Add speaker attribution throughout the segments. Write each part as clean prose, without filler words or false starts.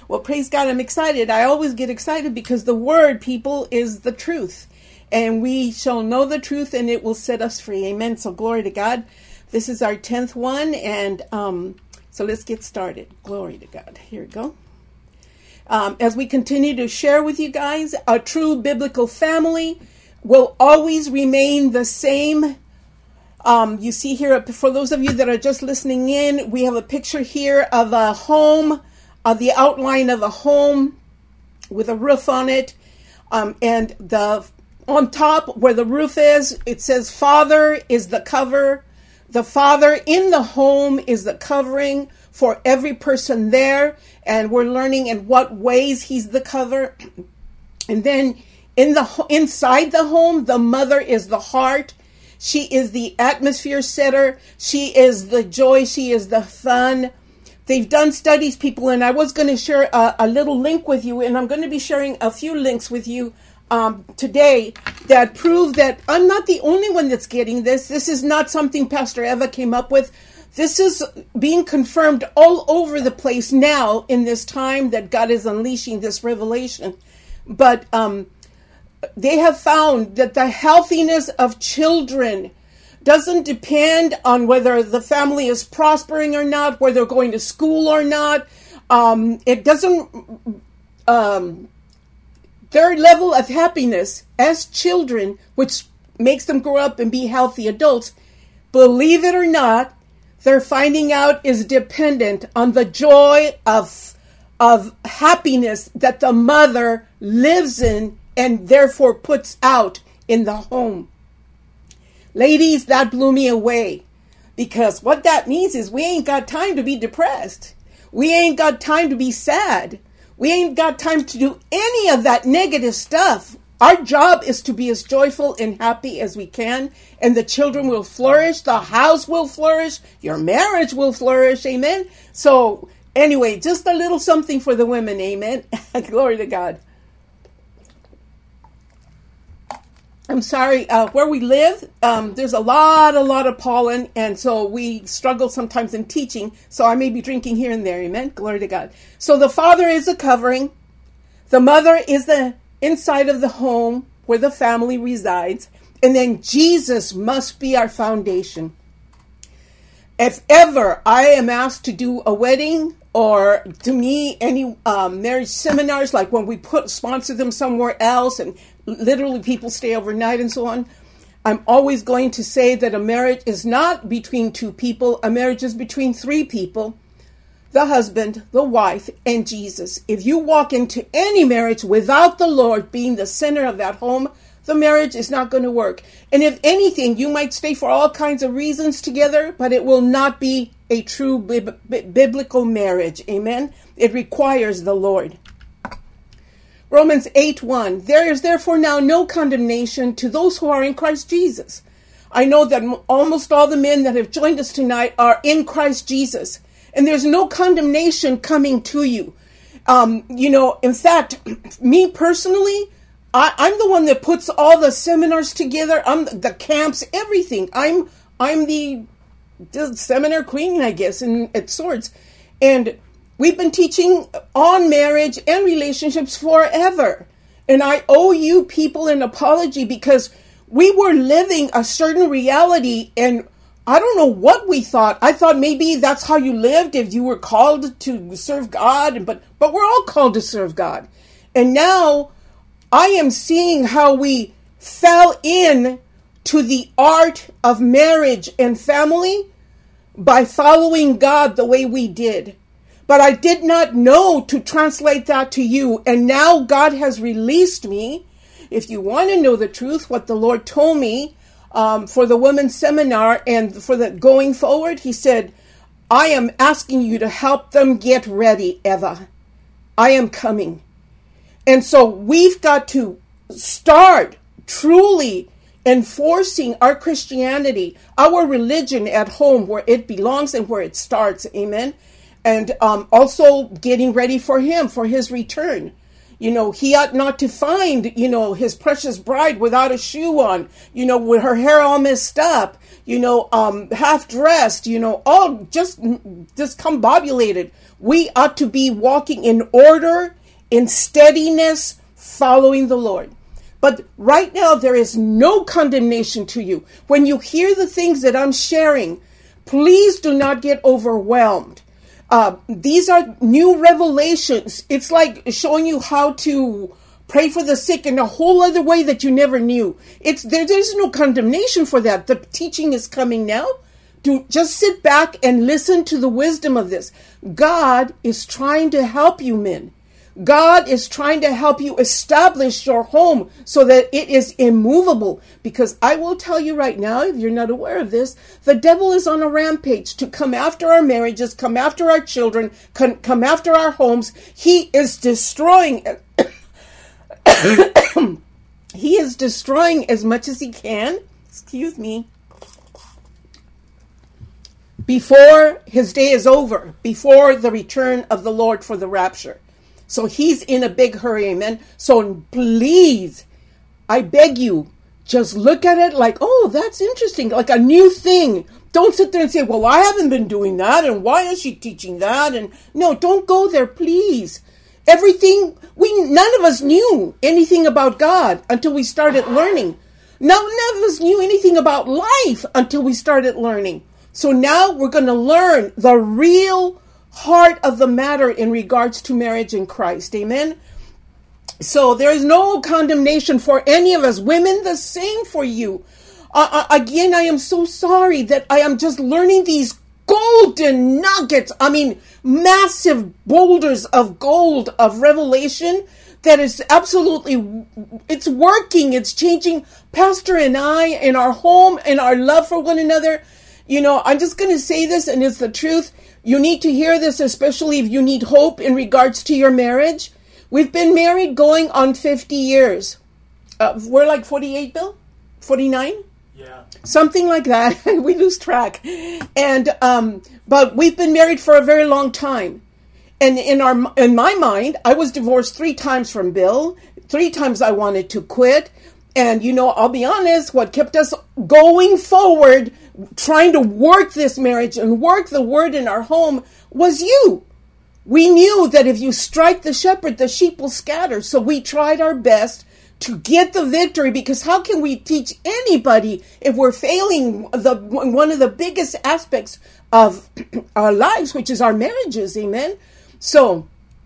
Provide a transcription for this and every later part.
Speaker 1: Well, praise God, I'm excited. I always get excited because the word, people, is the truth. And we shall know the truth and it will set us free. Amen. So glory to God. This is our 10th one. And so let's get started. Glory to God. Here we go. As we continue to share with you guys, a true biblical family will always remain the same. You see here, for those of you that are just listening in, we have a picture here of a home, of the outline of a home with a roof on it. And on top where the roof is, it says Father is the cover. The Father in the home is the covering for every person there. And we're learning in what ways he's the cover. And then inside the home, the mother is the heart. She is the atmosphere setter. She is the joy. She is the fun. They've done studies, people, and I was going to share a little link with you, and I'm going to be sharing a few links with you today that prove that I'm not the only one that's getting this. This is not something Pastor Eva came up with. This is being confirmed all over the place now in this time that God is unleashing this revelation. But they have found that the healthiness of children doesn't depend on whether the family is prospering or not, whether they're going to school or not. It doesn't, their level of happiness as children, which makes them grow up and be healthy adults, believe it or not, they're finding out is dependent on the joy of happiness that the mother lives in and therefore puts out in the home. Ladies, that blew me away, because what that means is we ain't got time to be depressed. We ain't got time to be sad. We ain't got time to do any of that negative stuff. Our job is to be as joyful and happy as we can, and the children will flourish, the house will flourish, your marriage will flourish, amen? So anyway, just a little something for the women, amen? Glory to God. I'm sorry, where we live, there's a lot of pollen, and so we struggle sometimes in teaching, so I may be drinking here and there, amen? Glory to God. So the father is a covering, the mother is the inside of the home where the family resides, and then Jesus must be our foundation. If ever I am asked to do a wedding, or to me, any marriage seminars, like when we sponsor them somewhere else, and literally people stay overnight and so on, I'm always going to say that a marriage is not between two people. A marriage is between three people, the husband, the wife, and Jesus. If you walk into any marriage without the Lord being the center of that home, the marriage is not going to work. And if anything, you might stay for all kinds of reasons together, but it will not be a true biblical marriage. Amen. It requires the Lord. Romans 8:1. There is therefore now no condemnation to those who are in Christ Jesus. I know that almost all the men that have joined us tonight are in Christ Jesus. And there's no condemnation coming to you. In fact, me personally, I'm the one that puts all the seminars together. I'm the camps, everything. I'm the seminar queen, I guess, at Swords. And we've been teaching on marriage and relationships forever. And I owe you people an apology, because we were living a certain reality, and I don't know what we thought. I thought maybe that's how you lived if you were called to serve God, but we're all called to serve God. And now I am seeing how we fell in to the art of marriage and family by following God the way we did. But I did not know to translate that to you. And now God has released me. If you want to know the truth, what the Lord told me for the women's seminar and for the going forward, he said, I am asking you to help them get ready, Eva. I am coming. And so we've got to start truly enforcing our Christianity, our religion at home where it belongs and where it starts. Amen. And also getting ready for him, for his return. He ought not to find, his precious bride without a shoe on, with her hair all messed up, half dressed, all just discombobulated. We ought to be walking in order, in steadiness, following the Lord. But right now, there is no condemnation to you. When you hear the things that I'm sharing, please do not get overwhelmed. These are new revelations. It's like showing you how to pray for the sick in a whole other way that you never knew. There's no condemnation for that. The teaching is coming now. To just sit back and listen to the wisdom of this. God is trying to help you, men. God is trying to help you establish your home so that it is immovable. Because I will tell you right now, if you're not aware of this, the devil is on a rampage to come after our marriages, come after our children, come after our homes. He is destroying. He is destroying as much as he can. Excuse me. Before his day is over, before the return of the Lord for the rapture. So he's in a big hurry, amen. So please, I beg you, just look at it like, oh, that's interesting, like a new thing. Don't sit there and say, well, I haven't been doing that, and why is she teaching that? And no, don't go there, please. Everything, none of us knew anything about God until we started learning. None of us knew anything about life until we started learning. So now we're going to learn the real heart of the matter in regards to marriage in Christ. Amen. So there is no condemnation for any of us. Women, the same for you. Again, I am so sorry that I am just learning these golden nuggets. I mean, massive boulders of gold of revelation that is absolutely, it's working. It's changing Pastor and I in our home and our love for one another. I'm just going to say this, and it's the truth. You need to hear this, especially if you need hope in regards to your marriage. We've been married going on 50 years. We're like 48, Bill? 49?
Speaker 2: Yeah.
Speaker 1: Something like that. We lose track. And but we've been married for a very long time. And in my mind, I was divorced 3 times from Bill. 3 times I wanted to quit. And, I'll be honest, what kept us going forward, trying to work this marriage and work the word in our home was you. We knew that if you strike the shepherd, the sheep will scatter. So we tried our best to get the victory, because how can we teach anybody if we're failing one of the biggest aspects of our lives, which is our marriages, amen? So,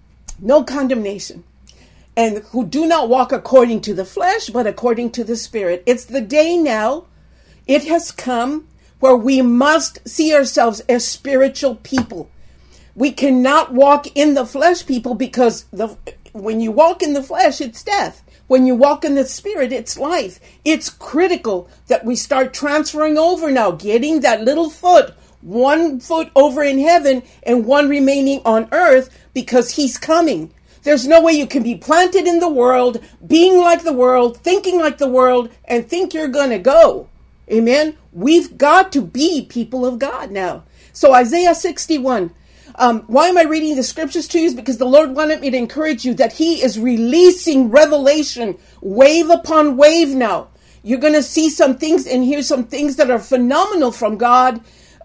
Speaker 1: no condemnation. And who do not walk according to the flesh, but according to the Spirit. It's the day now. It has come where we must see ourselves as spiritual people. We cannot walk in the flesh, people, because when you walk in the flesh, it's death. When you walk in the Spirit, it's life. It's critical that we start transferring over now, getting that little foot, 1 foot over in heaven and 1 remaining on earth, because he's coming. There's no way you can be planted in the world, being like the world, thinking like the world, and think you're going to go. Amen? We've got to be people of God now. So Isaiah 61. Why am I reading the scriptures to you? Is because the Lord wanted me to encourage you that he is releasing revelation wave upon wave now. You're going to see some things and hear some things that are phenomenal from God.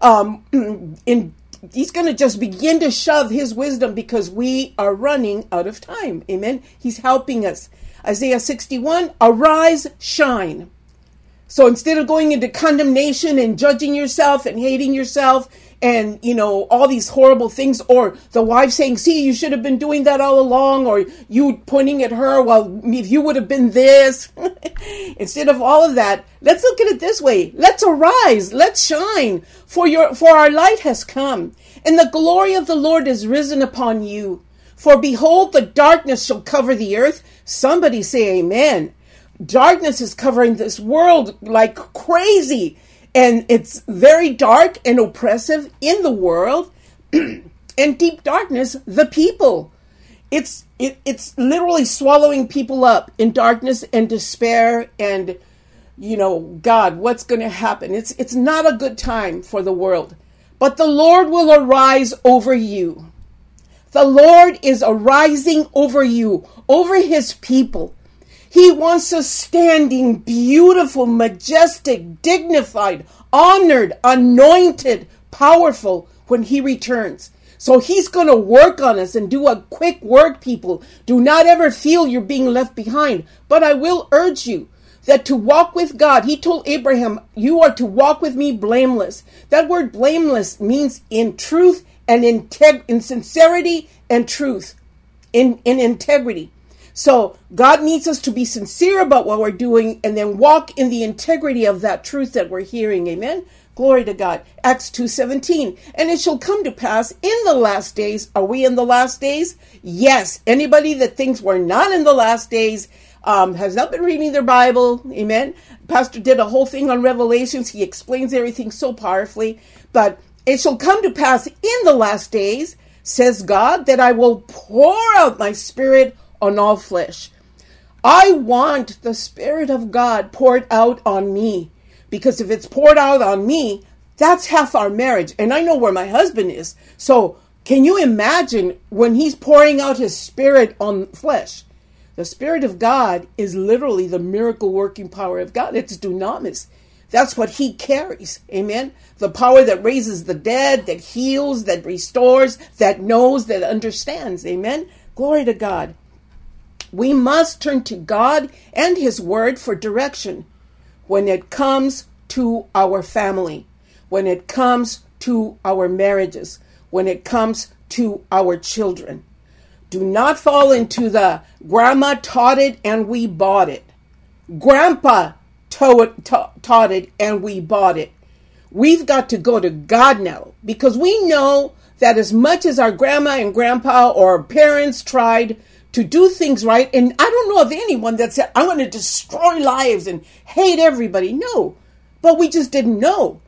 Speaker 1: He's going to just begin to shove his wisdom because we are running out of time. Amen. He's helping us. Isaiah 61, arise, shine. So instead of going into condemnation and judging yourself and hating yourself and, all these horrible things, or the wife saying, see, you should have been doing that all along, or you pointing at her, well, if you would have been this. Instead of all of that, let's look at it this way. Let's arise. Let's shine. For our light has come, and the glory of the Lord is risen upon you. For behold, the darkness shall cover the earth. Somebody say amen. Darkness is covering this world like crazy. And it's very dark and oppressive in the world. And deep darkness, the people. It's literally swallowing people up in darkness and despair and, God, what's going to happen? It's not a good time for the world. But the Lord will arise over you. The Lord is arising over you, over his people. He wants us standing beautiful, majestic, dignified, honored, anointed, powerful when he returns. So he's going to work on us and do a quick work, people. Do not ever feel you're being left behind. But I will urge you that to walk with God, he told Abraham, you are to walk with me blameless. That word blameless means in truth and in sincerity and truth, in integrity. So God needs us to be sincere about what we're doing and then walk in the integrity of that truth that we're hearing. Amen. Glory to God. Acts 2:17. And it shall come to pass in the last days. Are we in the last days? Yes. Anybody that thinks we're not in the last days has not been reading their Bible. Amen. Pastor did a whole thing on Revelations. He explains everything so powerfully. But it shall come to pass in the last days, says God, that I will pour out my spirit on all flesh. I want the Spirit of God poured out on me. Because if it's poured out on me, that's half our marriage. And I know where my husband is. So can you imagine when he's pouring out his spirit on flesh? The Spirit of God is literally the miracle working power of God. It's dunamis. That's what he carries. Amen. The power that raises the dead, that heals, that restores, that knows, that understands. Amen. Glory to God. We must turn to God and his word for direction when it comes to our family, when it comes to our marriages, when it comes to our children. Do not fall into the grandma taught it and we bought it. Grandpa taught it and we bought it. We've got to go to God now, because we know that as much as our grandma and grandpa or parents tried to do things right, and I don't know of anyone that said, I'm going to destroy lives and hate everybody. No, but we just didn't know.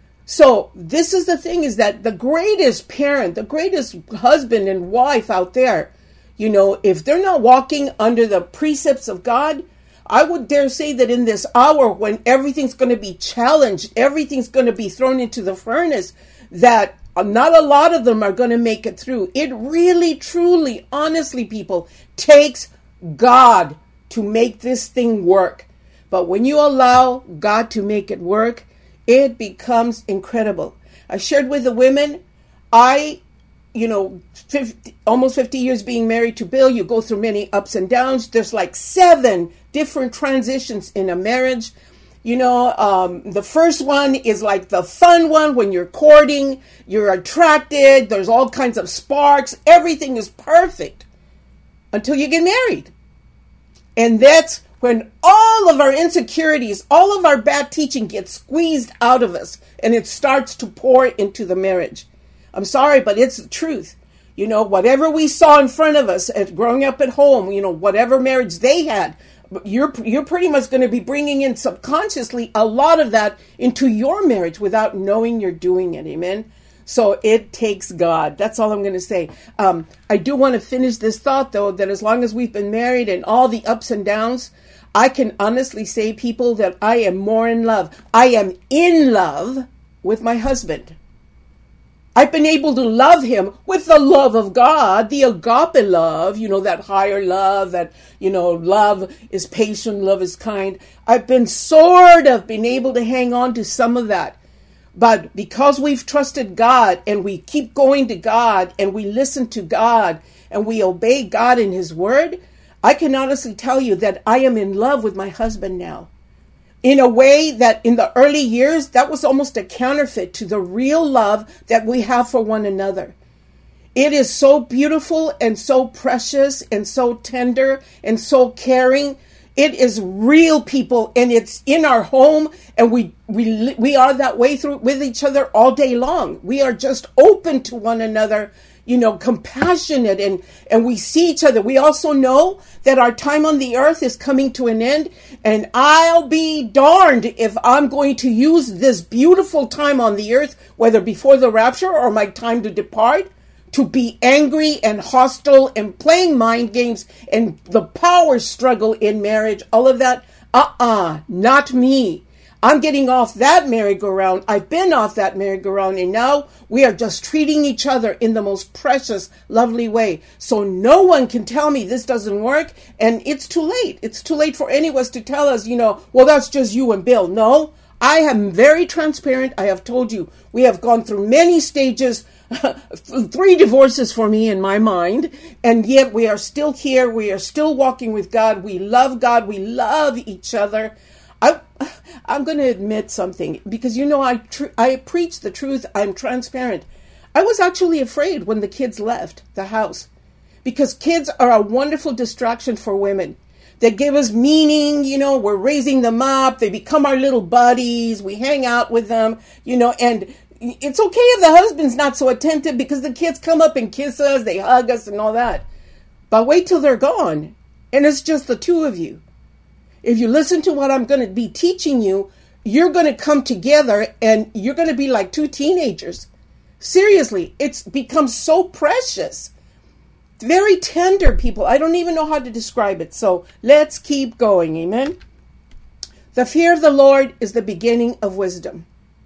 Speaker 1: So this is the thing, is that the greatest parent, the greatest husband and wife out there, if they're not walking under the precepts of God, I would dare say that in this hour when everything's going to be challenged, everything's going to be thrown into the furnace, that not a lot of them are going to make it through. It really, truly, honestly, people, takes God to make this thing work. But when you allow God to make it work, it becomes incredible. I shared with the women, almost 50 years being married to Bill, you go through many ups and downs. There's like 7 different transitions in a marriage. The first one is like the fun one when you're courting, you're attracted, there's all kinds of sparks, everything is perfect until you get married. And that's when all of our insecurities, all of our bad teaching gets squeezed out of us and it starts to pour into the marriage. I'm sorry, but it's the truth. Whatever we saw in front of us growing up at home, whatever marriage they had, you're pretty much going to be bringing in subconsciously a lot of that into your marriage without knowing you're doing it. Amen. So it takes God. That's all I'm going to say. I do want to finish this thought, though, that as long as we've been married and all the ups and downs, I can honestly say, people, that I am more in love. I am in love with my husband. I've been able to love him with the love of God, the agape love, that higher love, that, love is patient, love is kind. I've been able to hang on to some of that. But because we've trusted God and we keep going to God and we listen to God and we obey God in his word, I can honestly tell you that I am in love with my husband now. In a way that in the early years, that was almost a counterfeit to the real love that we have for one another. It is so beautiful and so precious and so tender and so caring. It is real, people, and it's in our home, and we are that way through with each other all day long. We are just open to one another, compassionate, and we see each other. We also know that our time on the earth is coming to an end, and I'll be darned if I'm going to use this beautiful time on the earth, whether before the rapture or my time to depart, to be angry and hostile and playing mind games and the power struggle in marriage, all of that. Not me. I'm getting off that merry-go-round. I've been off that merry-go-round, and now we are just treating each other in the most precious, lovely way. So no one can tell me this doesn't work, and it's too late. It's too late for any of us to tell us, well, that's just you and Bill. No, I am very transparent. I have told you, we have gone through many stages, 3 divorces for me in my mind, and yet we are still here. We are still walking with God. We love God. We love each other. I'm going to admit something, because I preach the truth. I'm transparent. I was actually afraid when the kids left the house, because kids are a wonderful distraction for women. They give us meaning, we're raising them up. They become our little buddies. We hang out with them, and it's okay if the husband's not so attentive, because the kids come up and kiss us, they hug us and all that. But wait till they're gone, and it's just the two of you. If you listen to what I'm going to be teaching you, you're going to come together and you're going to be like 2 teenagers. Seriously, it's become so precious. Very tender, people. I don't even know how to describe it. So let's keep going. Amen. The fear of the Lord is the beginning of wisdom.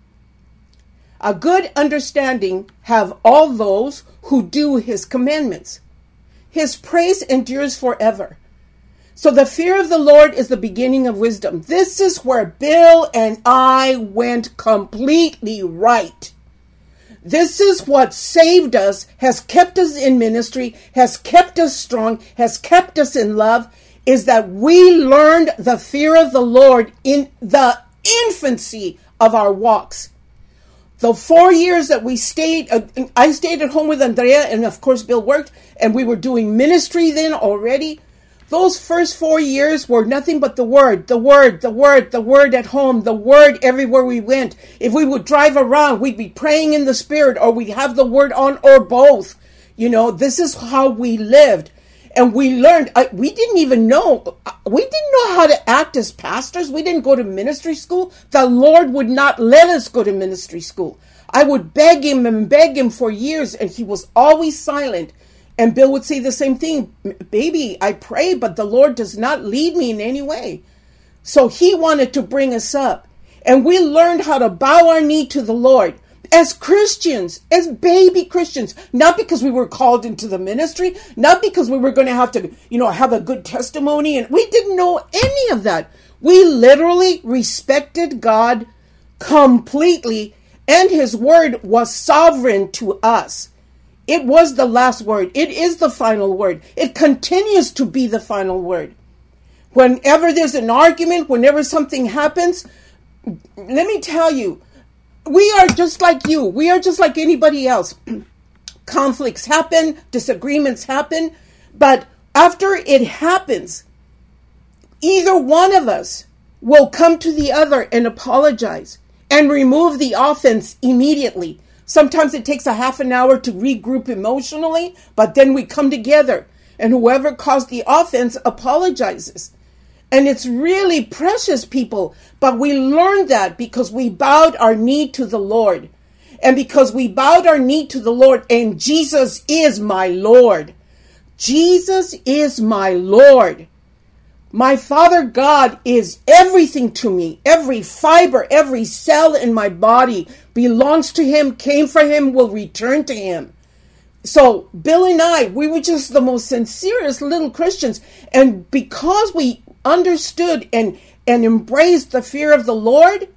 Speaker 1: A good understanding have all those who do his commandments. His praise endures forever. So the fear of the Lord is the beginning of wisdom. This is where Bill and I went completely right. This is what saved us, has kept us in ministry, has kept us strong, has kept us in love, is that we learned the fear of the Lord in the infancy of our walks. The 4 years that we stayed, I stayed at home with Andrea, and of course Bill worked, and we were doing ministry then already. Those first 4 years were nothing but the word at home, the word everywhere we went. If we would drive around, we'd be praying in the Spirit, or we'd have the word on, or both. This is how we lived. And we learned, we didn't know how to act as pastors. We didn't go to ministry school. The Lord would not let us go to ministry school. I would beg him for years, and he was always silent. And Bill would say the same thing. Baby, I pray, but the Lord does not lead me in any way. So he wanted to bring us up. And we learned how to bow our knee to the Lord as Christians, as baby Christians. Not because we were called into the ministry, not because we were going to have to, have a good testimony. And we didn't know any of that. We literally respected God completely, and his word was sovereign to us. It was the last word. It is the final word. It continues to be the final word. Whenever there's an argument, whenever something happens, let me tell you, we are just like you. We are just like anybody else. Conflicts happen, disagreements happen, but after it happens, either one of us will come to the other and apologize and remove the offense immediately. Sometimes it takes a half an hour to regroup emotionally, but then we come together, and whoever caused the offense apologizes. And it's really precious, people. But we learned that because we bowed our knee to the Lord. And because we bowed our knee to the Lord, and Jesus is my Lord. Jesus is my Lord. My Father God is everything to me. Every fiber, every cell in my body belongs to him, came from him, will return to him. So Bill and I, we were just the most sincerest little Christians. And because we understood and embraced the fear of the Lord,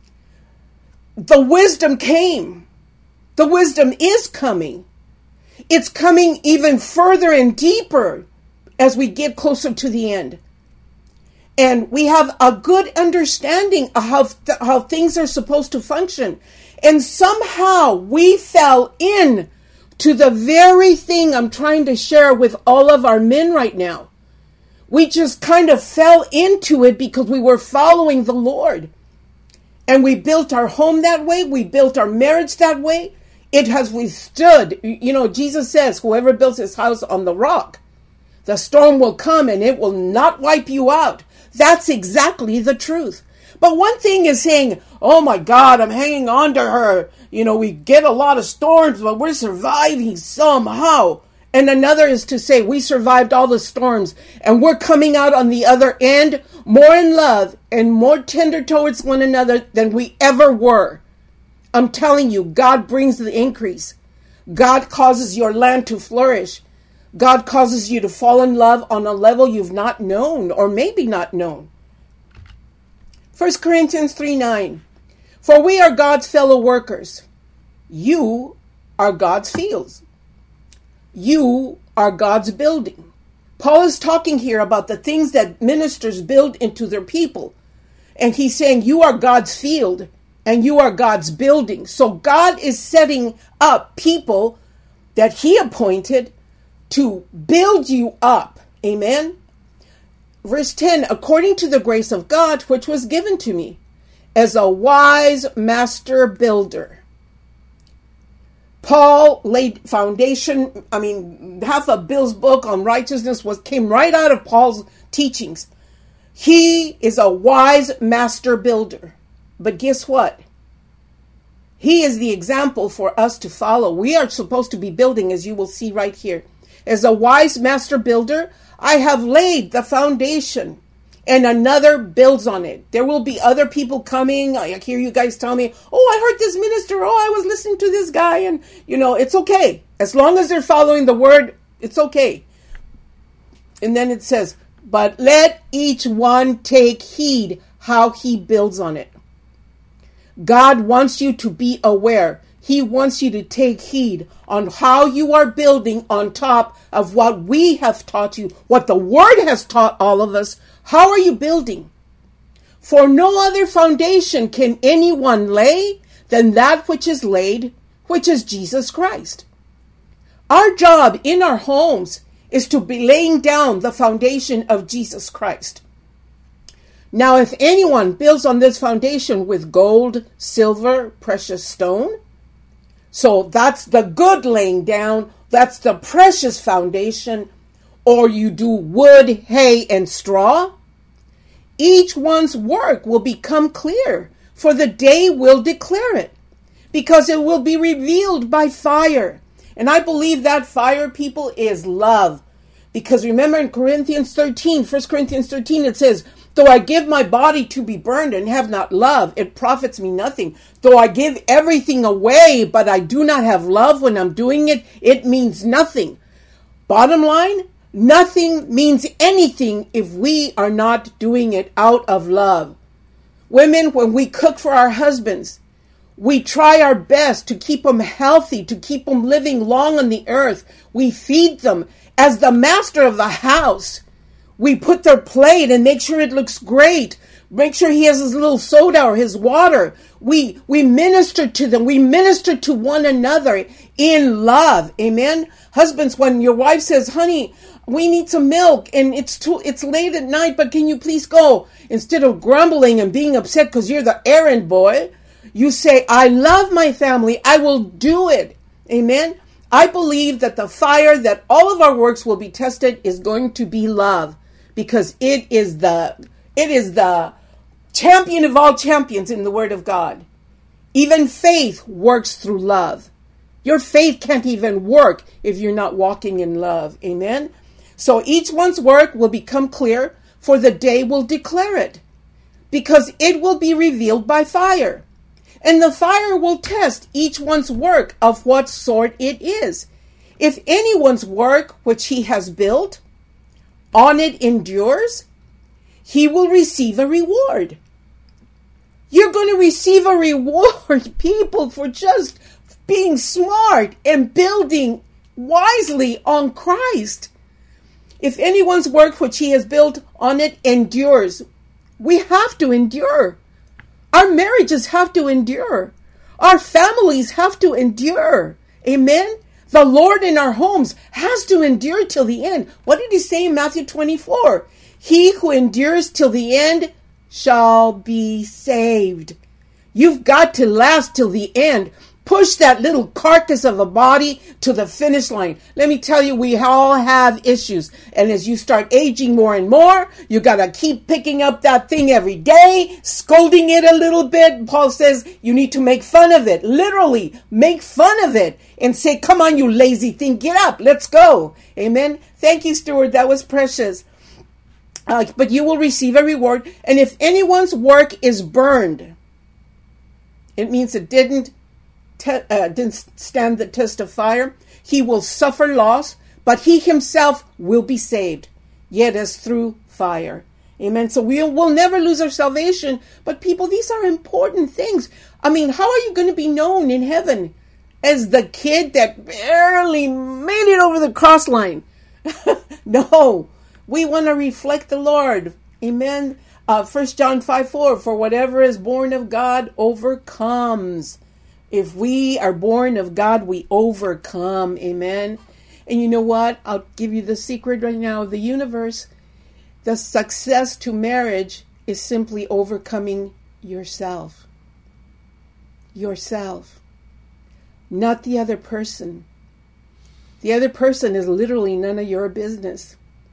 Speaker 1: the wisdom came. The wisdom is coming. It's coming even further and deeper as we get closer to the end. And we have a good understanding of how things are supposed to function. And somehow we fell in to the very thing I'm trying to share with all of our men right now. We just kind of fell into it because we were following the Lord. And we built our home that way. We built our marriage that way. It has withstood. Jesus says, whoever builds his house on the rock, the storm will come and it will not wipe you out. That's exactly the truth. But one thing is saying, oh my God, I'm hanging on to her. We get a lot of storms, but we're surviving somehow. And another is to say we survived all the storms and we're coming out on the other end more in love and more tender towards one another than we ever were. I'm telling you, God brings the increase. God causes your land to flourish. God causes you to fall in love on a level you've not known or maybe not known. 1 Corinthians 3:9. For we are God's fellow workers. You are God's fields. You are God's building. Paul is talking here about the things that ministers build into their people. And he's saying you are God's field and you are God's building. So God is setting up people that he appointed to build you up. Amen. Verse 10, according to the grace of God, which was given to me as a wise master builder. Paul laid foundation. Half of Bill's book on righteousness came right out of Paul's teachings. He is a wise master builder. But guess what? He is the example for us to follow. We are supposed to be building, as you will see right here. As a wise master builder, I have laid the foundation and another builds on it. There will be other people coming. I hear you guys tell me, oh, I heard this minister. Oh, I was listening to this guy. And, it's okay. As long as they're following the word, it's okay. And then it says, but let each one take heed how he builds on it. God wants you to be aware. He wants you to take heed on how you are building on top of what we have taught you, what the word has taught all of us. How are you building? For no other foundation can anyone lay than that which is laid, which is Jesus Christ. Our job in our homes is to be laying down the foundation of Jesus Christ. Now, if anyone builds on this foundation with gold, silver, precious stone, so that's the good laying down, that's the precious foundation, or you do wood, hay, and straw, each one's work will become clear, for the day will declare it, because it will be revealed by fire. And I believe that fire, people, is love. Because remember in 1 Corinthians 13, it says, though I give my body to be burned and have not love, it profits me nothing. Though I give everything away, but I do not have love when I'm doing it, it means nothing. Bottom line, nothing means anything if we are not doing it out of love. Women, when we cook for our husbands, we try our best to keep them healthy, to keep them living long on the earth. We feed them. As the master of the house, we put their plate and make sure it looks great. Make sure he has his little soda or his water. We minister to them. We minister to one another in love. Amen. Husbands, when your wife says, honey, we need some milk and it's late at night, but can you please go? Instead of grumbling and being upset because you're the errand boy, you say, I love my family. I will do it. Amen. I believe that the fire that all of our works will be tested is going to be love, because it is the champion of all champions in the Word of God. Even faith works through love. Your faith can't even work if you're not walking in love. Amen. So each one's work will become clear, for the day will declare it, because it will be revealed by fire. And the fire will test each one's work of what sort it is. If anyone's work which he has built on it endures, he will receive a reward. You're going to receive a reward, people, for just being smart and building wisely on Christ. If anyone's work which he has built on it endures, we have to endure. Our marriages have to endure. Our families have to endure. Amen. The Lord in our homes has to endure till the end. What did he say in Matthew 24? He who endures till the end shall be saved. You've got to last till the end. Push that little carcass of a body to the finish line. Let me tell you, we all have issues. And as you start aging more and more, you got to keep picking up that thing every day, scolding it a little bit. Paul says you need to make fun of it. Literally, make fun of it and say, come on, you lazy thing, get up, let's go. Amen. Thank you, Stuart. That was precious. but you will receive a reward. And if anyone's work is burned, it means it didn't stand the test of fire. He will suffer loss, but he himself will be saved, yet as through fire. Amen. So we'll never lose our salvation. But people, these are important things. I mean, how are you going to be known in heaven as the kid that barely made it over the cross line? No, we want to reflect the Lord. Amen. 1 John 5:4, for whatever is born of God overcomes. If we are born of God, we overcome. Amen. And you know what? I'll give you the secret right now of the universe. The success to marriage is simply overcoming yourself. Yourself. Not the other person. The other person is literally none of your business.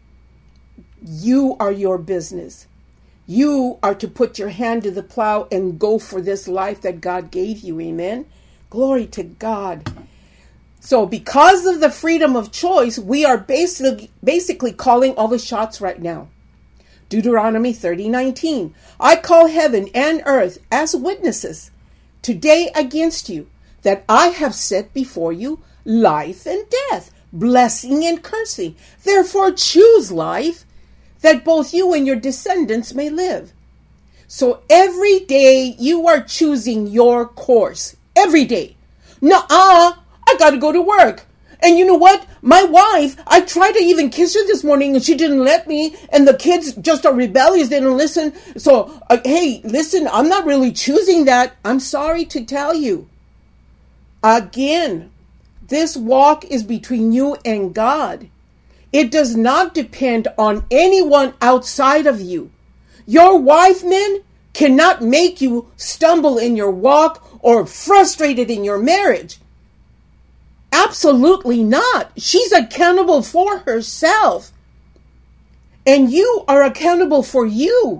Speaker 1: You are your business. You are to put your hand to the plow and go for this life that God gave you. Amen. Glory to God. So because of the freedom of choice, we are basically calling all the shots right now. Deuteronomy 30:19. I call heaven and earth as witnesses today against you, that I have set before you life and death, blessing and cursing. Therefore choose life, that both you and your descendants may live. So every day you are choosing your course. Every day. Nuh-uh, I got to go to work. And you know what? My wife, I tried to even kiss her this morning and she didn't let me. And the kids just are rebellious. They don't listen. So, hey, listen, I'm not really choosing that. I'm sorry to tell you. Again, this walk is between you and God. It does not depend on anyone outside of you. Your wife, men, cannot make you stumble in your walk or frustrated in your marriage. Absolutely not. She's accountable for herself. And you are accountable for you.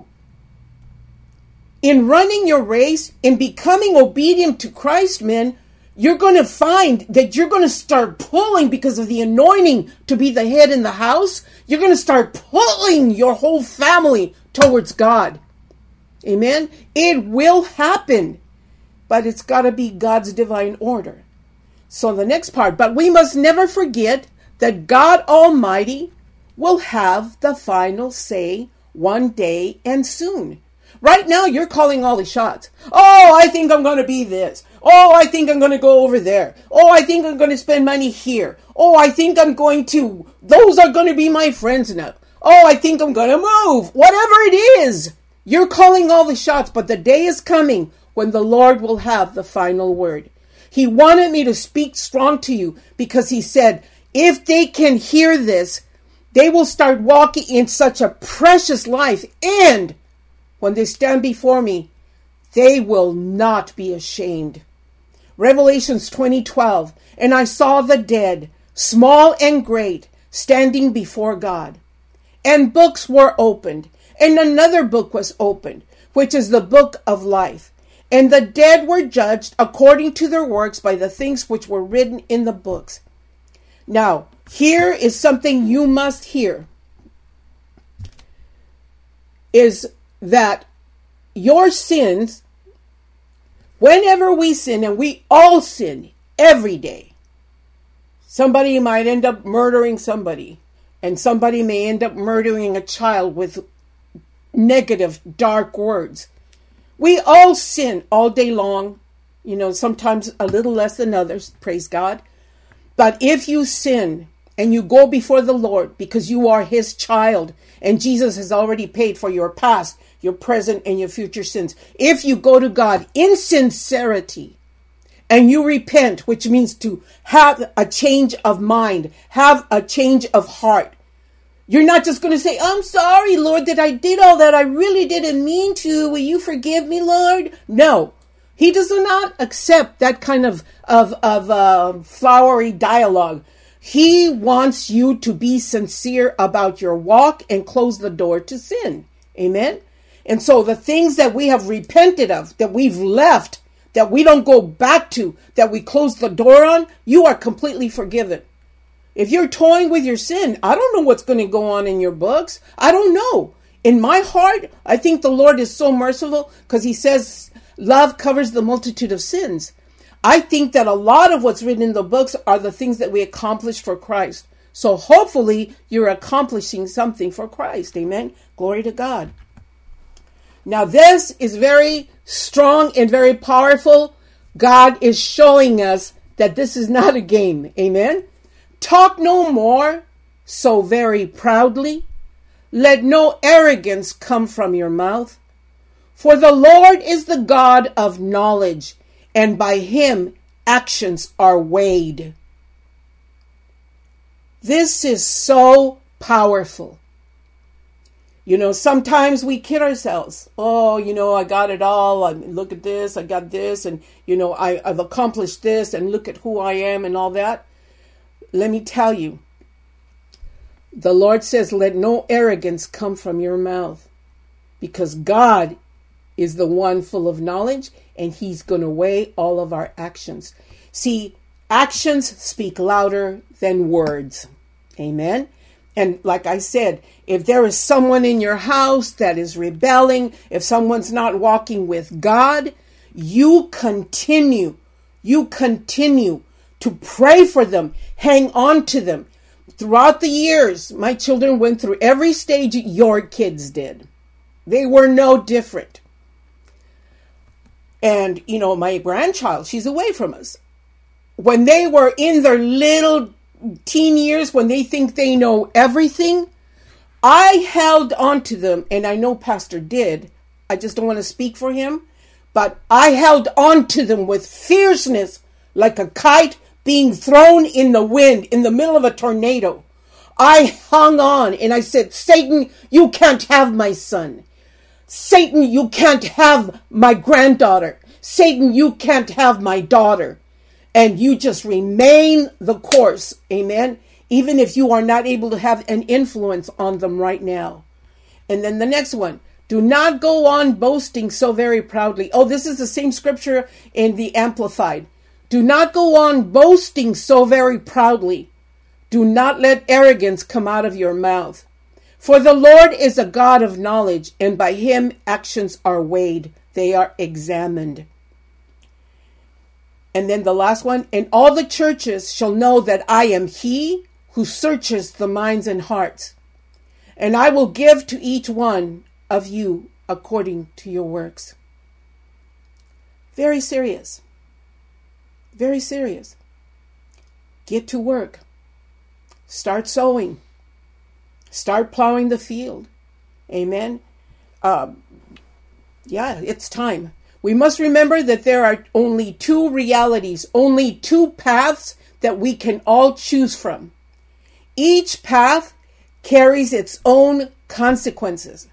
Speaker 1: In running your race, in becoming obedient to Christ, men, you're going to find that you're going to start pulling because of the anointing to be the head in the house. You're going to start pulling your whole family towards God. Amen. It will happen, but it's got to be God's divine order. So the next part, but we must never forget that God Almighty will have the final say one day and soon. Right now, you're calling all the shots. Oh, I think I'm going to be this. Oh, I think I'm going to go over there. Oh, I think I'm going to spend money here. Oh, I think I'm going to, those are going to be my friends now. Oh, I think I'm going to move. Whatever it is, you're calling all the shots, but the day is coming when the Lord will have the final word. He wanted me to speak strong to you because he said, if they can hear this, they will start walking in such a precious life. And when they stand before me, they will not be ashamed. Revelations 20:12. And I saw the dead, small and great, standing before God. And books were opened. And another book was opened, which is the book of life. And the dead were judged according to their works by the things which were written in the books. Now, here is something you must hear. Is that your sins, whenever we sin, and we all sin every day, somebody might end up murdering somebody, and somebody may end up murdering a child with negative, dark words. We all sin all day long, sometimes a little less than others, praise God. But if you sin and you go before the Lord because you are his child and Jesus has already paid for your past, your present, and your future sins. If you go to God in sincerity and you repent, which means to have a change of mind, have a change of heart, you're not just going to say, I'm sorry, Lord, that I did all that. I really didn't mean to. Will you forgive me, Lord? No, he does not accept that kind of flowery dialogue. He wants you to be sincere about your walk and close the door to sin. Amen. And so the things that we have repented of, that we've left, that we don't go back to, that we close the door on, you are completely forgiven. If you're toying with your sin, I don't know what's going to go on in your books. I don't know. In my heart, I think the Lord is so merciful because he says love covers the multitude of sins. I think that a lot of what's written in the books are the things that we accomplish for Christ. So hopefully you're accomplishing something for Christ. Amen. Glory to God. Now this is very strong and very powerful. God is showing us that this is not a game. Amen. Talk no more so very proudly. Let no arrogance come from your mouth. For the Lord is the God of knowledge, and by him actions are weighed. This is so powerful. You know, sometimes we kid ourselves. Oh, you know, I got it all. Look at this. I got this. And, you know, I've accomplished this. And look at who I am and all that. Let me tell you. The Lord says, let no arrogance come from your mouth. Because God is the one full of knowledge. And he's going to weigh all of our actions. See, actions speak louder than words. Amen. And like I said, if there is someone in your house that is rebelling, if someone's not walking with God, you continue to pray for them, hang on to them. Throughout the years, my children went through every stage your kids did. They were no different. And, you know, my grandchild, she's away from us. When they were in their little teen years, when they think they know everything, I held on to them, and I know Pastor did. I just don't want to speak for him, but I held on to them with fierceness, like a kite being thrown in the wind in the middle of a tornado. I hung on, and I said, Satan, you can't have my son. Satan, you can't have my granddaughter. Satan, you can't have my daughter. And you just remain the course. Amen. Even if you are not able to have an influence on them right now. And then the next one. Do not go on boasting so very proudly. Oh, this is the same scripture in the Amplified. Do not go on boasting so very proudly. Do not let arrogance come out of your mouth. For the Lord is a God of knowledge, and by him actions are weighed. They are examined. And then the last one, and all the churches shall know that I am he who searches the minds and hearts. And I will give to each one of you according to your works. Very serious. Very serious. Get to work. Start sowing. Start plowing the field. Amen. It's time. We must remember that there are only two realities, only two paths that we can all choose from. Each path carries its own consequences.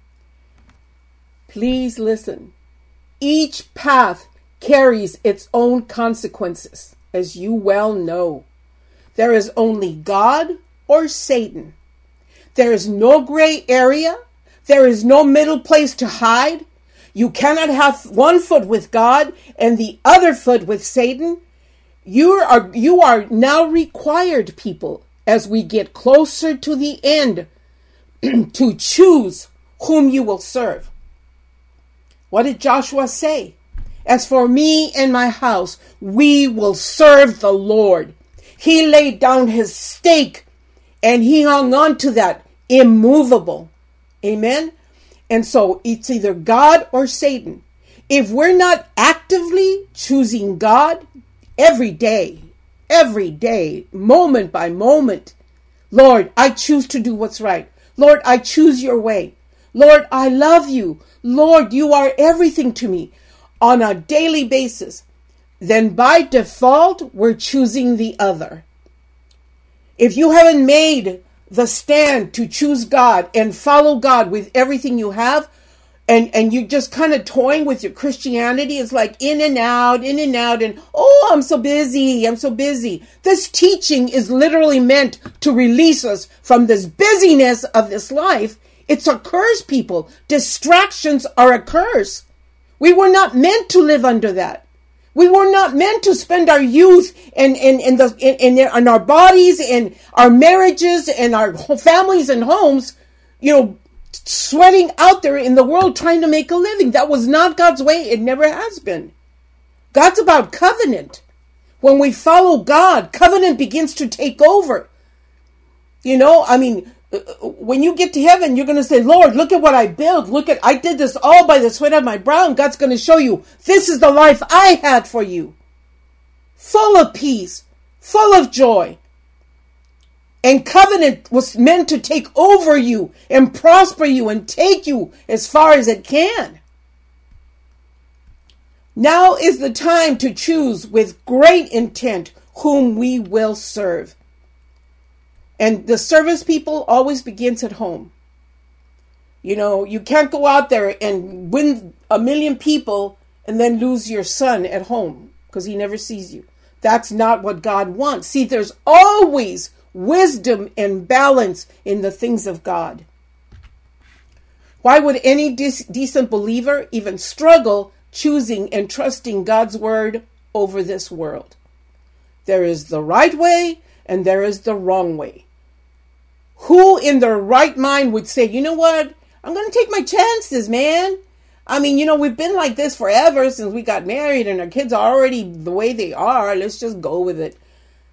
Speaker 1: Please listen. Each path carries its own consequences, as you well know. There is only God or Satan. There is no gray area. There is no middle place to hide. You cannot have one foot with God and the other foot with Satan. You are now required, people, as we get closer to the end, to choose whom you will serve. What did Joshua say? As for me and my house, we will serve the Lord. He laid down his stake and he hung on to that, immovable. Amen. And so it's either God or Satan. If we're not actively choosing God every day, moment by moment, Lord, I choose to do what's right. Lord, I choose your way. Lord, I love you. Lord, you are everything to me on a daily basis. Then by default, we're choosing the other. If you haven't made the stand to choose God and follow God with everything you have, and you're just kind of toying with your Christianity, it's like in and out, and oh, I'm so busy. This teaching is literally meant to release us from this busyness of this life. It's a curse, people. Distractions are a curse. We were not meant to live under that. We were not meant to spend our youth in our bodies and our marriages and our families and homes, sweating out there in the world trying to make a living. That was not God's way. It never has been. God's about covenant. When we follow God, covenant begins to take over. You know, I mean, when you get to heaven, you're going to say, Lord, look at what I built. I did this all by the sweat of my brow. And God's going to show you, this is the life I had for you. Full of peace, full of joy. And covenant was meant to take over you and prosper you and take you as far as it can. Now is the time to choose with great intent whom we will serve. And the service people always begins at home. You know, you can't go out there and win 1 million people and then lose your son at home because he never sees you. That's not what God wants. See, there's always wisdom and balance in the things of God. Why would any decent believer even struggle choosing and trusting God's word over this world? There is the right way and there is the wrong way. Who in their right mind would say, you know what? I'm going to take my chances, man. I mean, you know, we've been like this forever since we got married and our kids are already the way they are. Let's just go with it.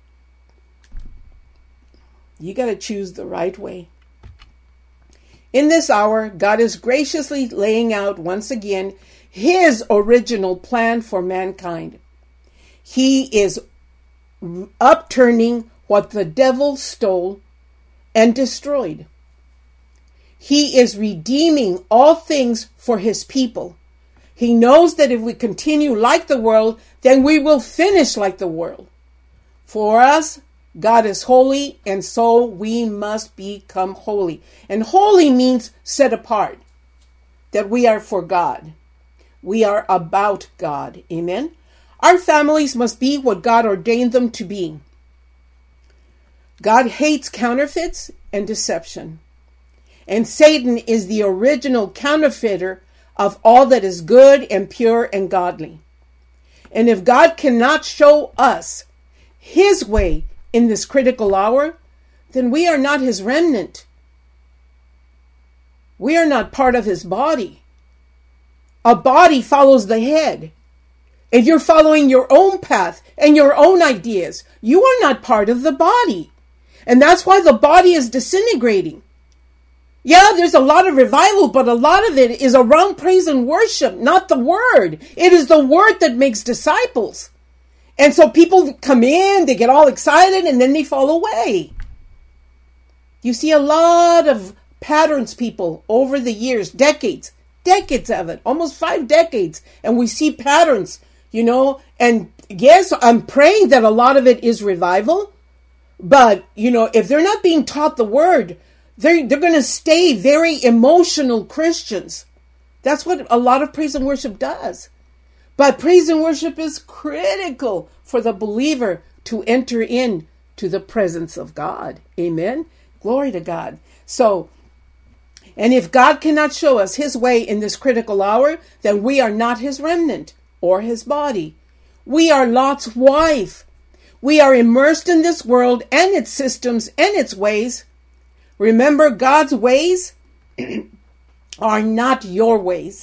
Speaker 1: You got to choose the right way. In this hour, God is graciously laying out once again his original plan for mankind. He is upturning what the devil stole and destroyed. He is redeeming all things for his people. He knows that if we continue like the world, then we will finish like the world. For us, God is holy, and so we must become holy. And holy means set apart, that we are for God. We are about God. Amen. Our families must be what God ordained them to be. God hates counterfeits and deception. And Satan is the original counterfeiter of all that is good and pure and godly. And if God cannot show us his way in this critical hour, then we are not his remnant. We are not part of his body. A body follows the head. If you're following your own path and your own ideas, you are not part of the body. And that's why the body is disintegrating. Yeah, there's a lot of revival, but a lot of it is around praise and worship, not the word. It is the word that makes disciples. And so people come in, they get all excited, and then they fall away. You see a lot of patterns, people, over the years, decades of it, almost 5 decades. And we see patterns, you know, and yes, I'm praying that a lot of it is revival. But, you know, if they're not being taught the word, they're going to stay very emotional Christians. That's what a lot of praise and worship does. But praise and worship is critical for the believer to enter into the presence of God. Amen. Glory to God. So, and if God cannot show us his way in this critical hour, then we are not his remnant or his body. We are Lot's wife. We are immersed in this world and its systems and its ways. Remember, God's ways are not your ways.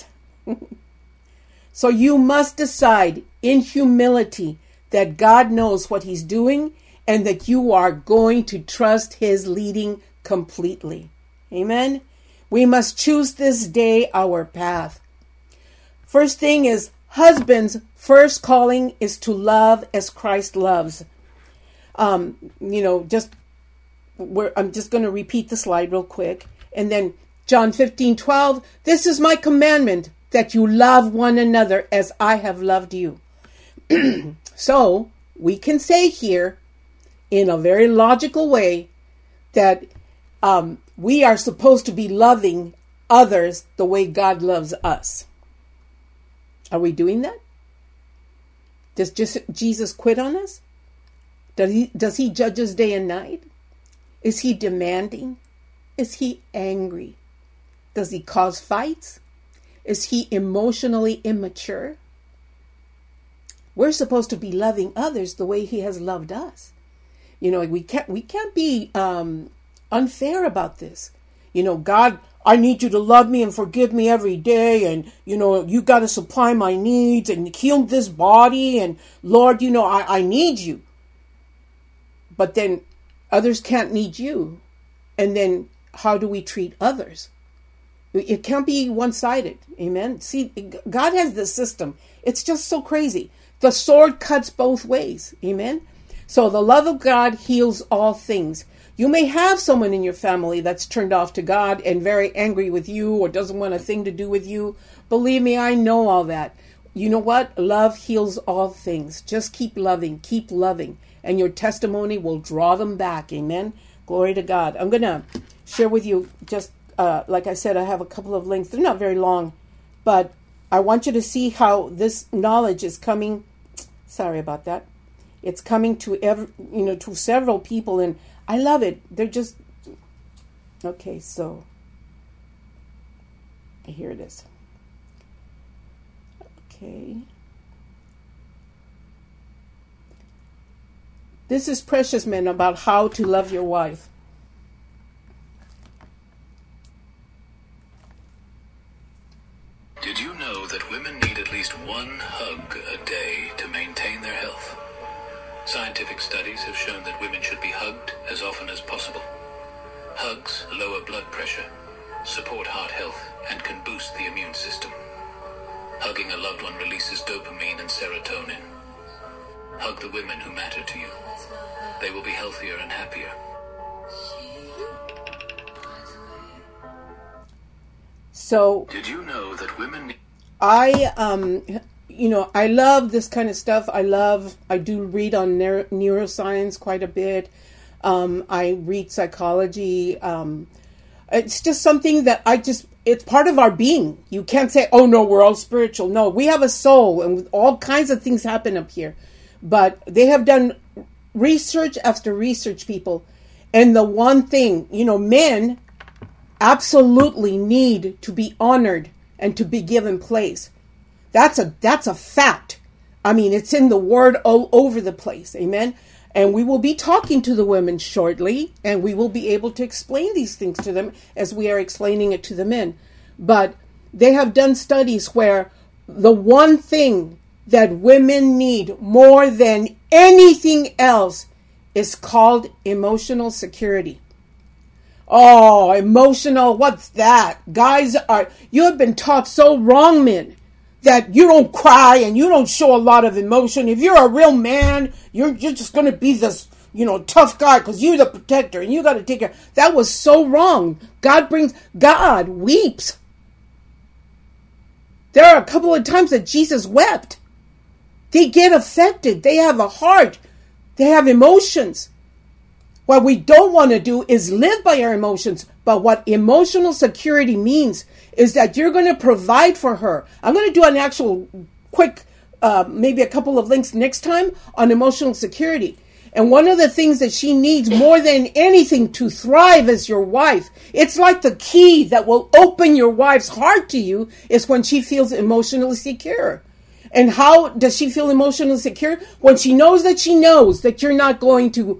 Speaker 1: So you must decide in humility that God knows what he's doing and that you are going to trust his leading completely. Amen. We must choose this day our path. First thing is, husbands' first calling is to love as Christ loves. I'm just going to repeat the slide real quick. And then John 15:12, this is my commandment, that you love one another as I have loved you. So we can say here in a very logical way that we are supposed to be loving others the way God loves us. Are we doing that? Does Jesus quit on us? Does he judge us day and night? Is he demanding? Is he angry? Does he cause fights? Is he emotionally immature? We're supposed to be loving others the way he has loved us. You know, we can't be unfair about this. God, I need you to love me and forgive me every day. And, you got to supply my needs and heal this body. And Lord, I need you. But then others can't need you. And then how do we treat others? It can't be one-sided. Amen. See, God has this system. It's just so crazy. The sword cuts both ways. Amen. So the love of God heals all things. You may have someone in your family that's turned off to God and very angry with you or doesn't want a thing to do with you. Believe me, I know all that. You know what? Love heals all things. Just keep loving, and your testimony will draw them back. Amen. Glory to God. I'm going to share with you just, like I said, I have a couple of links. They're not very long, but I want you to see how this knowledge is coming. Sorry about that. It's coming to to several people, and I love it. They're just okay. So here it is. Okay. This is Precious Men about how to love your wife.
Speaker 2: Did you know that women need at least one hug a day to maintain their health? Scientific studies have shown that women should be hugged as often as possible. Hugs lower blood pressure, support heart health, and can boost the immune system. Hugging a loved one releases dopamine and serotonin. Hug the women who matter to you. They will be healthier and happier.
Speaker 1: So,
Speaker 2: did you know that women...
Speaker 1: I love this kind of stuff. I do read on neuroscience quite a bit. I read psychology. It's just something that it's part of our being. You can't say, oh no, we're all spiritual. No, we have a soul and all kinds of things happen up here. But they have done research after research, people. And the one thing, men absolutely need to be honored and to be given place. That's a fact. I mean, it's in the word all over the place. Amen. And we will be talking to the women shortly, and we will be able to explain these things to them as we are explaining it to the men. But they have done studies where the one thing that women need more than anything else is called emotional security. Oh, emotional, what's that? Guys, you have been taught so wrong, men, that you don't cry and you don't show a lot of emotion. If you're a real man, you're just going to be this, tough guy because you're the protector and you got to take care. That was so wrong. God weeps. There are a couple of times that Jesus wept. They get affected. They have a heart. They have emotions. What we don't want to do is live by our emotions. But what emotional security means is that you're going to provide for her. I'm going to do an actual quick, maybe a couple of links next time on emotional security. And one of the things that she needs more than anything to thrive as your wife, it's like the key that will open your wife's heart to you, is when she feels emotionally secure. And how does she feel emotionally secure? When she knows that you're not going to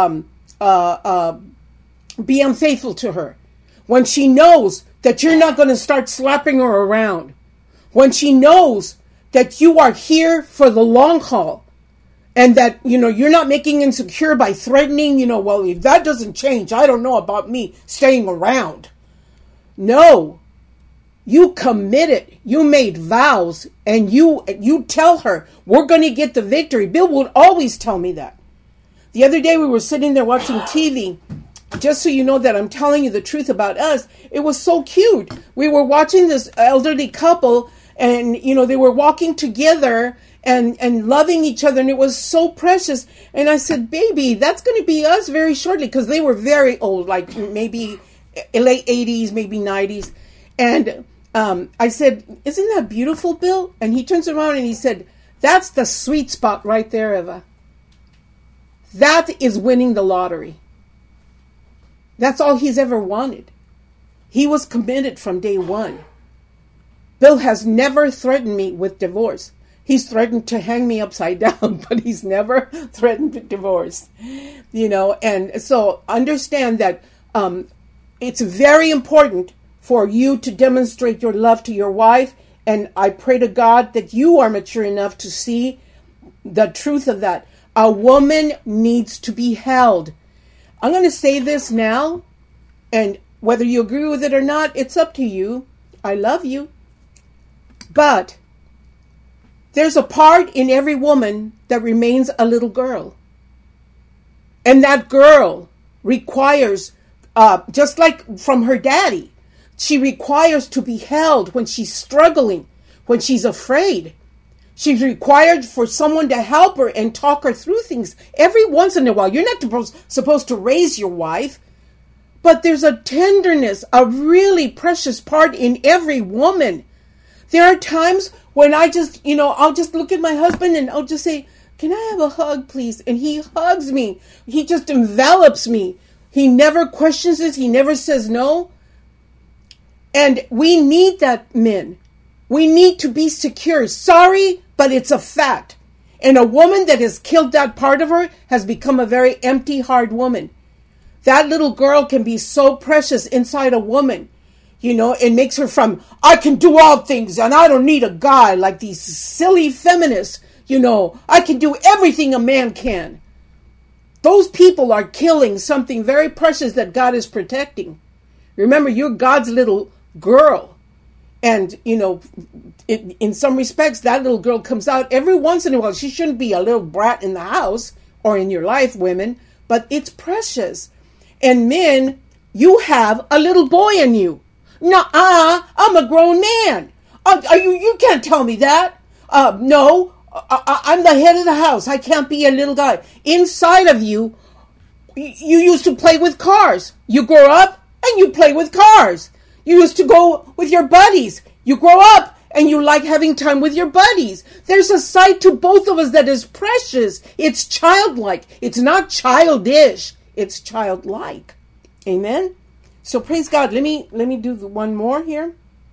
Speaker 1: be unfaithful to her. When she knows that you're not going to start slapping her around. When she knows that you are here for the long haul. And that, you're not making insecure by threatening, well, if that doesn't change, I don't know about me staying around. No. You committed. You made vows. And you tell her, we're going to get the victory. Bill would always tell me that. The other day we were sitting there watching TV. Just so you know that I'm telling you the truth about us. It was so cute. We were watching this elderly couple. And, they were walking together and loving each other. And it was so precious. And I said, baby, that's going to be us very shortly. Because they were very old, like maybe late 80s, maybe 90s. And I said, isn't that beautiful, Bill? And he turns around and he said, that's the sweet spot right there, Eva. That is winning the lottery. That's all he's ever wanted. He was committed from day one. Bill has never threatened me with divorce. He's threatened to hang me upside down, but he's never threatened with divorce. And so understand that it's very important for you to demonstrate your love to your wife. And I pray to God that you are mature enough to see the truth of that. A woman needs to be held. I'm going to say this now, and whether you agree with it or not, it's up to you. I love you. But there's a part in every woman that remains a little girl. And that girl requires, just like from her daddy, she requires to be held when she's struggling, when she's afraid. She's required for someone to help her and talk her through things every once in a while. You're not supposed to raise your wife, but there's a tenderness, a really precious part in every woman. There are times when I just, I'll just look at my husband and I'll just say, "Can I have a hug, please?" And he hugs me. He just envelops me. He never questions it. He never says no. And we need that, men. We need to be secure. Sorry, but it's a fact. And a woman that has killed that part of her has become a very empty, hard woman. That little girl can be so precious inside a woman. It makes her from, I can do all things and I don't need a guy, like these silly feminists. I can do everything a man can. Those people are killing something very precious that God is protecting. Remember, you're God's little girl. And, in some respects, that little girl comes out every once in a while. She shouldn't be a little brat in the house or in your life, women, but it's precious. And men, you have a little boy in you. Nuh-uh, I'm a grown man. You can't tell me that. No, I'm the head of the house. I can't be a little guy. Inside of you, you used to play with cars. You grow up and you play with cars. You used to go with your buddies. You grow up and you like having time with your buddies. There's a side to both of us that is precious. It's childlike. It's not childish. It's childlike. Amen? So praise God. Let me do one more here.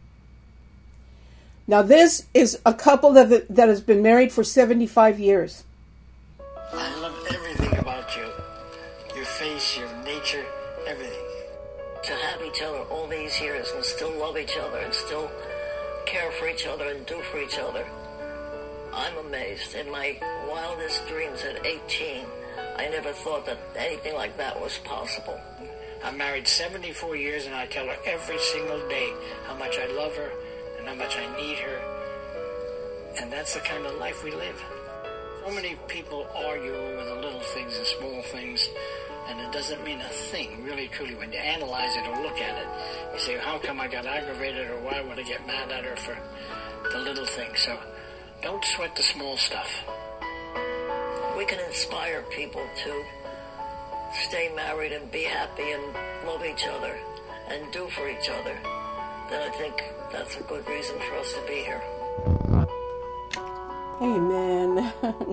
Speaker 1: Now this is a couple that has been married for 75 years.
Speaker 3: I love everything about you. Your face, your nature, everything.
Speaker 4: To have each other all these years and still love each other and still care for each other and do for each other. I'm amazed. In my wildest dreams at 18, I never thought that anything like that was possible.
Speaker 3: I'm married 74 years and I tell her every single day how much I love her and how much I need her. And that's the kind of life we live. So many people argue over the little things and small things, and it doesn't mean a thing, really, truly. When you analyze it or look at it, you say, how come I got aggravated, or why would I get mad at her for the little things? So don't sweat the small stuff.
Speaker 4: We can inspire people to stay married and be happy and love each other and do for each other. Then I think that's a good reason for us to be here.
Speaker 1: Amen.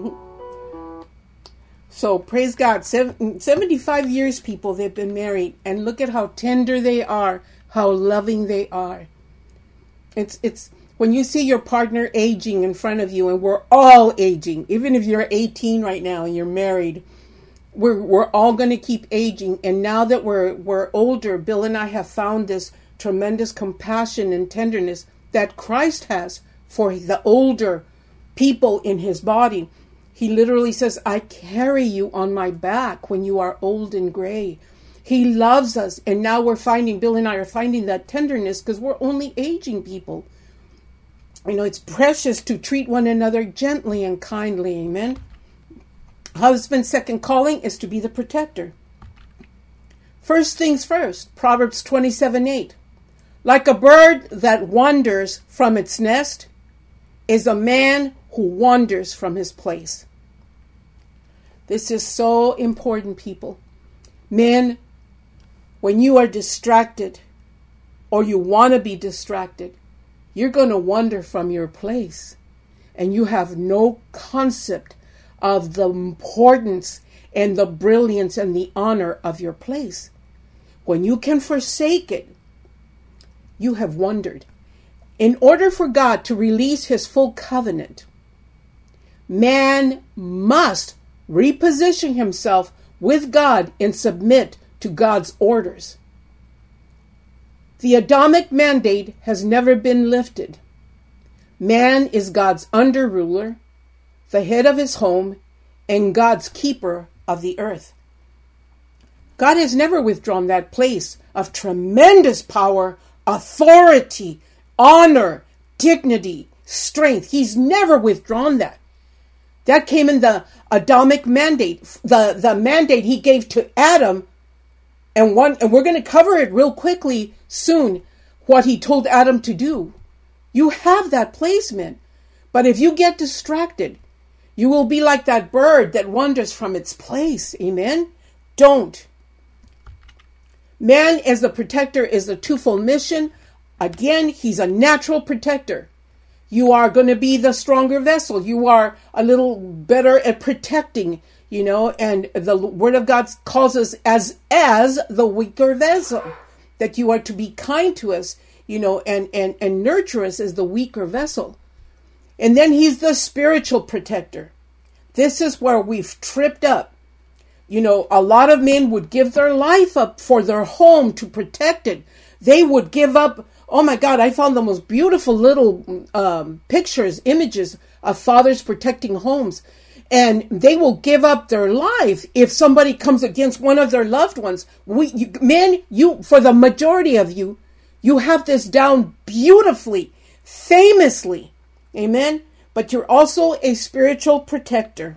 Speaker 1: So praise God. 75 years, people, they've been married, and look at how tender they are, how loving they are. It's when you see your partner aging in front of you, and we're all aging, even if you're 18 right now and you're married, we're all going to keep aging. And now that we're older, Bill and I have found this tremendous compassion and tenderness that Christ has for the older people in his body. He literally says, I carry you on my back when you are old and gray. He loves us. And now Bill and I are finding that tenderness because we're only aging people. It's precious to treat one another gently and kindly. Amen. Husband's second calling is to be the protector. First things first, Proverbs 27:8. Like a bird that wanders from its nest is a man who wanders from his place. This is so important, people. Men, when you are distracted or you want to be distracted, you're going to wander from your place. And you have no concept of the importance and the brilliance and the honor of your place. When you can forsake it, you have wandered. In order for God to release his full covenant, man must reposition himself with God and submit to God's orders. The Adamic mandate has never been lifted. Man is God's under-ruler, the head of his home, and God's keeper of the earth. God has never withdrawn that place of tremendous power, authority, honor, dignity, strength. He's never withdrawn that. That came in the Adamic mandate, the mandate he gave to Adam. And we're going to cover it real quickly soon, what he told Adam to do. You have that placement. But if you get distracted, you will be like that bird that wanders from its place. Amen? Don't. Man as the protector is a twofold mission. Again, he's a natural protector. You are going to be the stronger vessel. You are a little better at protecting, and the Word of God calls us as the weaker vessel, that you are to be kind to us, and nurture us as the weaker vessel. And then he's the spiritual protector. This is where we've tripped up. A lot of men would give their life up for their home to protect it. They would give up. Oh my God, I found the most beautiful little images of fathers protecting homes. And they will give up their life if somebody comes against one of their loved ones. Men, for the majority of you, you have this down beautifully, famously. Amen? But you're also a spiritual protector.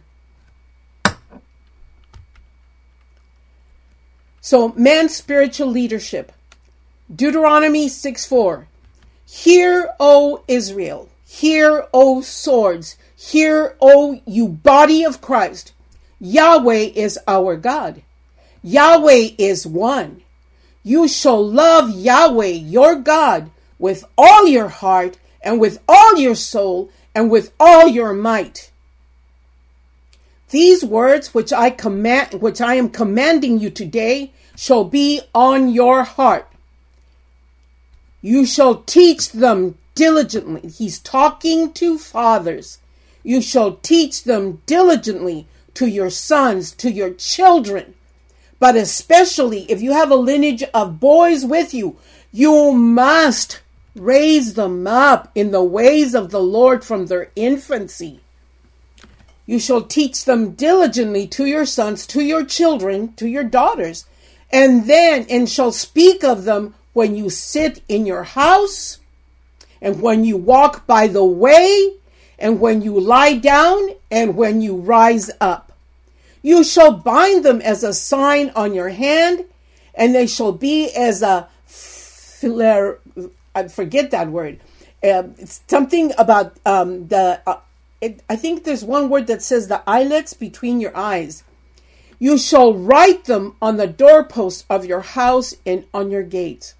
Speaker 1: So, man's spiritual leadership. Deuteronomy 6:4. Hear, O Israel. Hear, O swords. Hear, O you body of Christ. Yahweh is our God. Yahweh is one. You shall love Yahweh your God with all your heart and with all your soul and with all your might. These words which I am commanding you today shall be on your heart. You shall teach them diligently. He's talking to fathers. You shall teach them diligently to your sons, to your children. But especially if you have a lineage of boys with you, you must raise them up in the ways of the Lord from their infancy. You shall teach them diligently to your sons, to your children, to your daughters, and shall speak of them when you sit in your house, and when you walk by the way, and when you lie down, and when you rise up. You shall bind them as a sign on your hand, and they shall be as a flare. I forget that word. It's something about I think there's one word that says the eyelets between your eyes. You shall write them on the doorposts of your house and on your gates.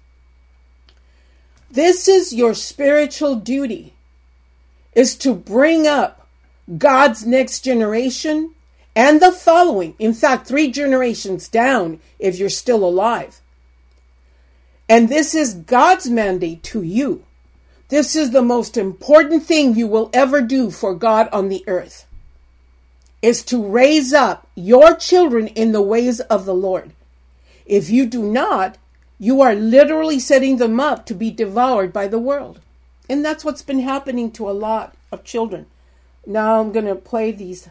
Speaker 1: This is your spiritual duty, is to bring up God's next generation and the following. In fact, 3 generations down if you're still alive. And this is God's mandate to you. This is the most important thing you will ever do for God on the earth, is to raise up your children in the ways of the Lord. If you do not, you are literally setting them up to be devoured by the world. And that's what's been happening to a lot of children. Now I'm going to play these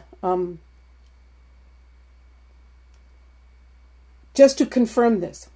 Speaker 1: just to confirm this.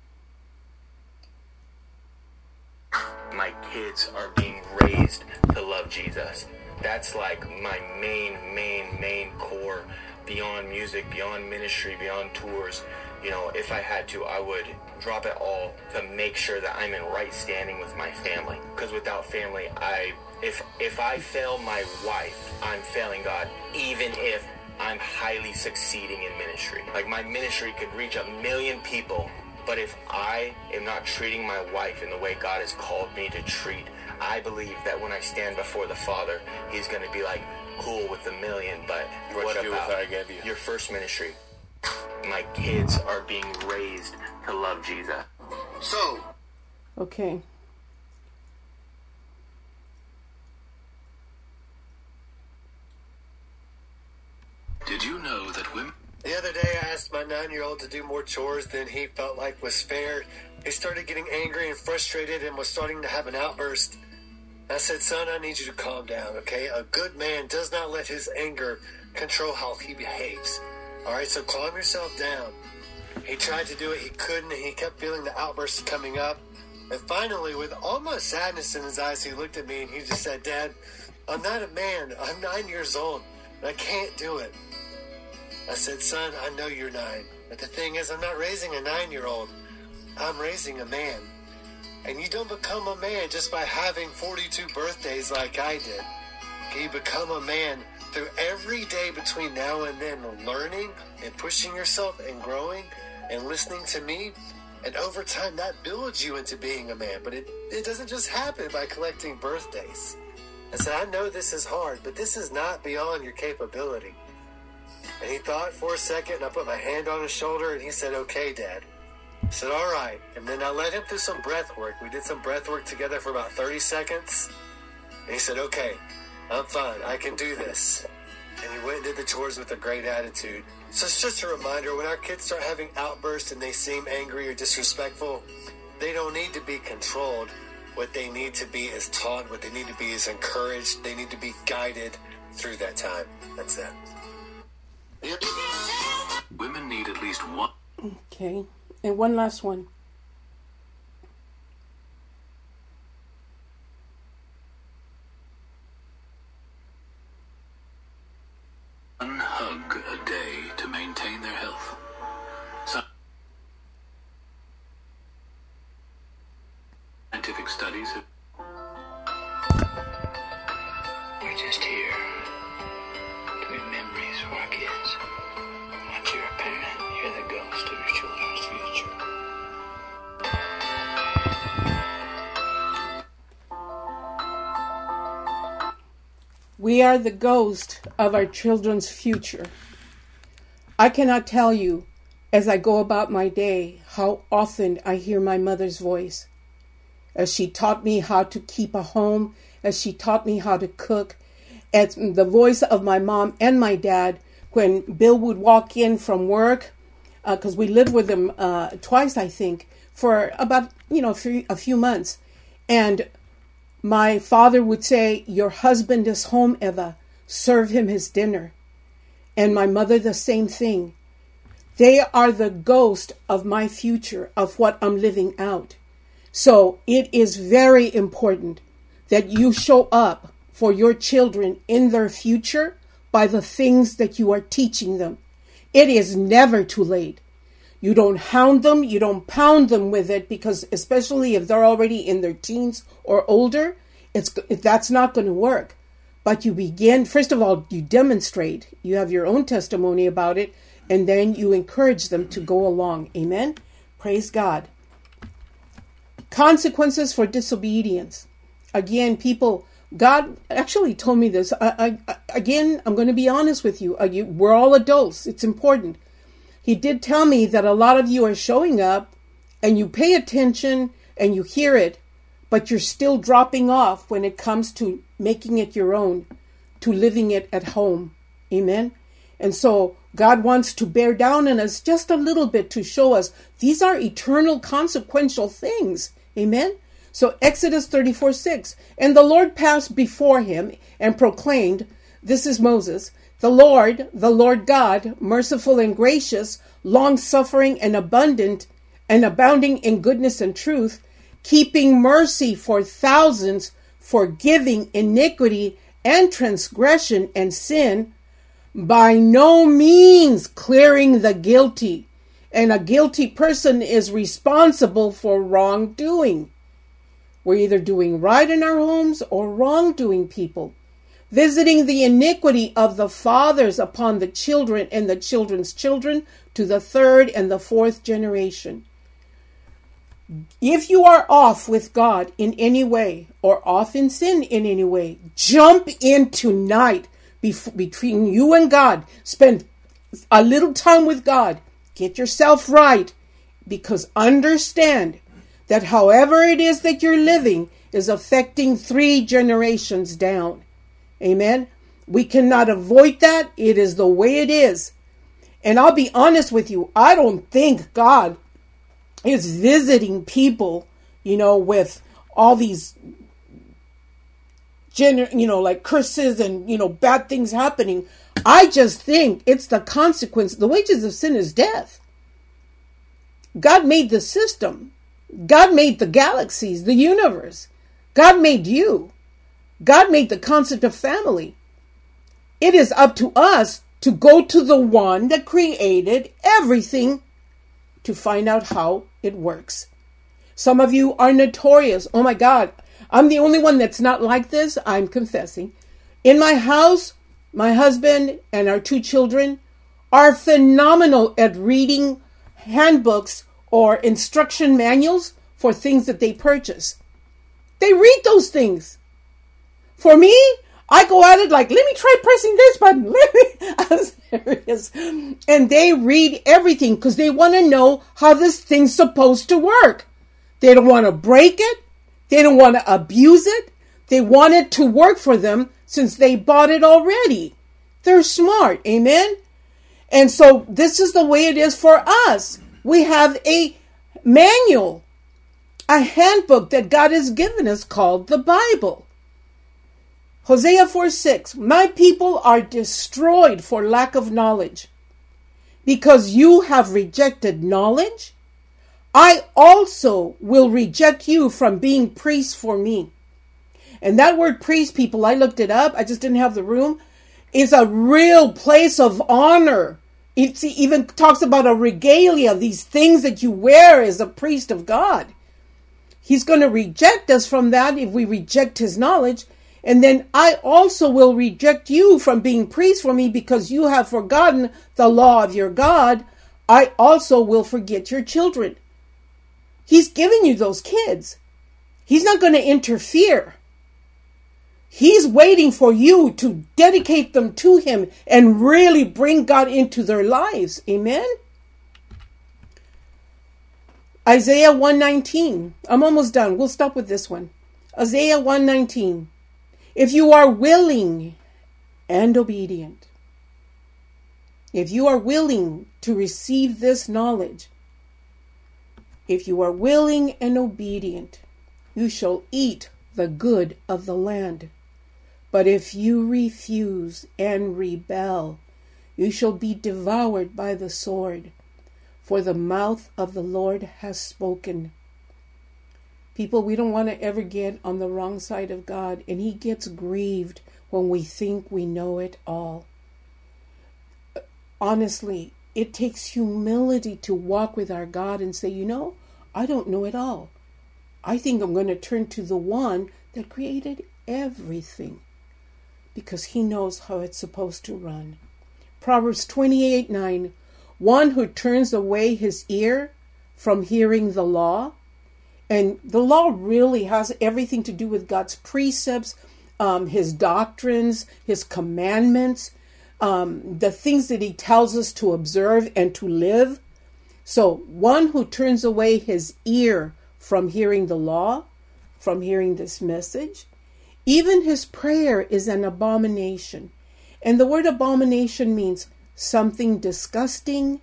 Speaker 5: My kids are being raised to love Jesus. That's like my main core, beyond music, beyond ministry, beyond tours. If I had to, I would drop it all to make sure that I'm in right standing with my family. Because without family, if I fail my wife, I'm failing God, even if I'm highly succeeding in ministry. Like, my ministry could reach 1 million people, but if I am not treating my wife in the way God has called me to treat, I believe that when I stand before the Father, He's going to be like, cool with the 1 million, but what about your first ministry? My kids are being raised to love Jesus.
Speaker 1: Okay.
Speaker 2: Did you know that women...
Speaker 6: The other day I asked my 9-year-old to do more chores than he felt like was fair. He started getting angry and frustrated and was starting to have an outburst. I said, son, I need you to calm down, okay? A good man does not let his anger control how he behaves. All right, so calm yourself down. He tried to do it. He couldn't. And he kept feeling the outbursts coming up. And finally, with almost sadness in his eyes, he looked at me and he just said, Dad, I'm not a man. I'm 9 years old. And I can't do it. I said, son, I know you're 9. But the thing is, I'm not raising a 9-year-old. I'm raising a man. And you don't become a man just by having 42 birthdays like I did. You become a man through every day between now and then, learning and pushing yourself and growing and listening to me. And over time, that builds you into being a man. But it doesn't just happen by collecting birthdays. I said, I know this is hard, but this is not beyond your capability. And he thought for a second, and I put my hand on his shoulder, and he said, okay, Dad. I said, all right. And then I led him through some breath work. We did some breath work together for about 30 seconds. And he said, okay, I'm fine. I can do this. And he went and did the chores with a great attitude. So it's just a reminder, when our kids start having outbursts and they seem angry or disrespectful, they don't need to be controlled. What they need to be is taught. What they need to be is encouraged. They need to be guided through that time. That's it.
Speaker 2: Women need at least one.
Speaker 1: Okay. And one last one.
Speaker 2: One hug a day to maintain their health. Scientific studies have...
Speaker 3: We're just here to make memories for our kids. Once you're a parent, you're the ghost of your children's future.
Speaker 1: We are the ghost of our children's future. I cannot tell you, as I go about my day, how often I hear my mother's voice. As she taught me how to keep a home, as she taught me how to cook, as the voice of my mom and my dad, when Bill would walk in from work, because we lived with him twice, I think, for about, a few months. And my father would say, your husband is home, Eva. Serve him his dinner. And my mother, the same thing. They are the ghost of my future, of what I'm living out. So it is very important that you show up for your children in their future by the things that you are teaching them. It is never too late. You don't hound them, you don't pound them with it, because especially if they're already in their teens or older, that's not going to work. But you begin, first of all, you demonstrate, you have your own testimony about it, and then you encourage them to go along. Amen? Praise God. Consequences for disobedience. Again, God actually told me this. Again, I'm going to be honest with you. We're all adults. It's important. He did tell me that a lot of you are showing up and you pay attention and you hear it, but you're still dropping off when it comes to making it your own, to living it at home. Amen. And so God wants to bear down on us just a little bit to show us these are eternal consequential things. Amen. So Exodus 34:6, and the Lord passed before him and proclaimed, this is Moses, the Lord God, merciful and gracious, long-suffering and abundant and abounding in goodness and truth, keeping mercy for thousands, forgiving iniquity and transgression and sin, by no means clearing the guilty. And a guilty person is responsible for wrongdoing. We're either doing right in our homes or wrongdoing people. Visiting the iniquity of the fathers upon the children and the children's children to the third and the fourth generation. If you are off with God in any way or off in sin in any way, jump in tonight between you and God. Spend a little time with God. Get yourself right, because understand that however it is that you're living is affecting 3 generations down. Amen. We cannot avoid that. It is the way it is. And I'll be honest with you, I don't think God is visiting people, with all these like curses and, bad things happening. I just think it's the consequence. The wages of sin is death. God made the system. God made the galaxies, the universe. God made you. God made the concept of family. It is up to us to go to the one that created everything to find out how it works. Some of you are notorious. Oh my God, I'm the only one that's not like this. I'm confessing. In my house, my husband and our 2 children are phenomenal at reading handbooks or instruction manuals for things that they purchase. They read those things. For me, I go at it like, let me try pressing this button. I'm serious. And they read everything because they want to know how this thing's supposed to work. They don't want to break it. They don't want to abuse it. They want it to work for them since they bought it already. They're smart. Amen. And so this is the way it is for us. We have a manual, a handbook that God has given us called the Bible. Hosea 4:6, my people are destroyed for lack of knowledge. Because you have rejected knowledge, I also will reject you from being priests for me. And that word priest, people, I looked it up. I just didn't have the room. Is a real place of honor. It even talks about a regalia, these things that you wear as a priest of God. He's going to reject us from that if we reject his knowledge. And then I also will reject you from being priest for me because you have forgotten the law of your God. I also will forget your children. He's giving you those kids. He's not going to interfere. He's waiting for you to dedicate them to him and really bring God into their lives. Amen. Isaiah 1:19. I'm almost done. We'll stop with this one. Isaiah 1:19. If you are willing and obedient, if you are willing to receive this knowledge, if you are willing and obedient, you shall eat the good of the land. But if you refuse and rebel, you shall be devoured by the sword, for the mouth of the Lord has spoken. People, we don't want to ever get on the wrong side of God, and he gets grieved when we think we know it all. Honestly, it takes humility to walk with our God and say, I don't know it all. I think I'm going to turn to the one that created everything because he knows how it's supposed to run. Proverbs 28:9, one who turns away his ear from hearing the law. And the law really has everything to do with God's precepts, his doctrines, his commandments, the things that he tells us to observe and to live. So one who turns away his ear from hearing the law, from hearing this message, even his prayer is an abomination. And the word abomination means something disgusting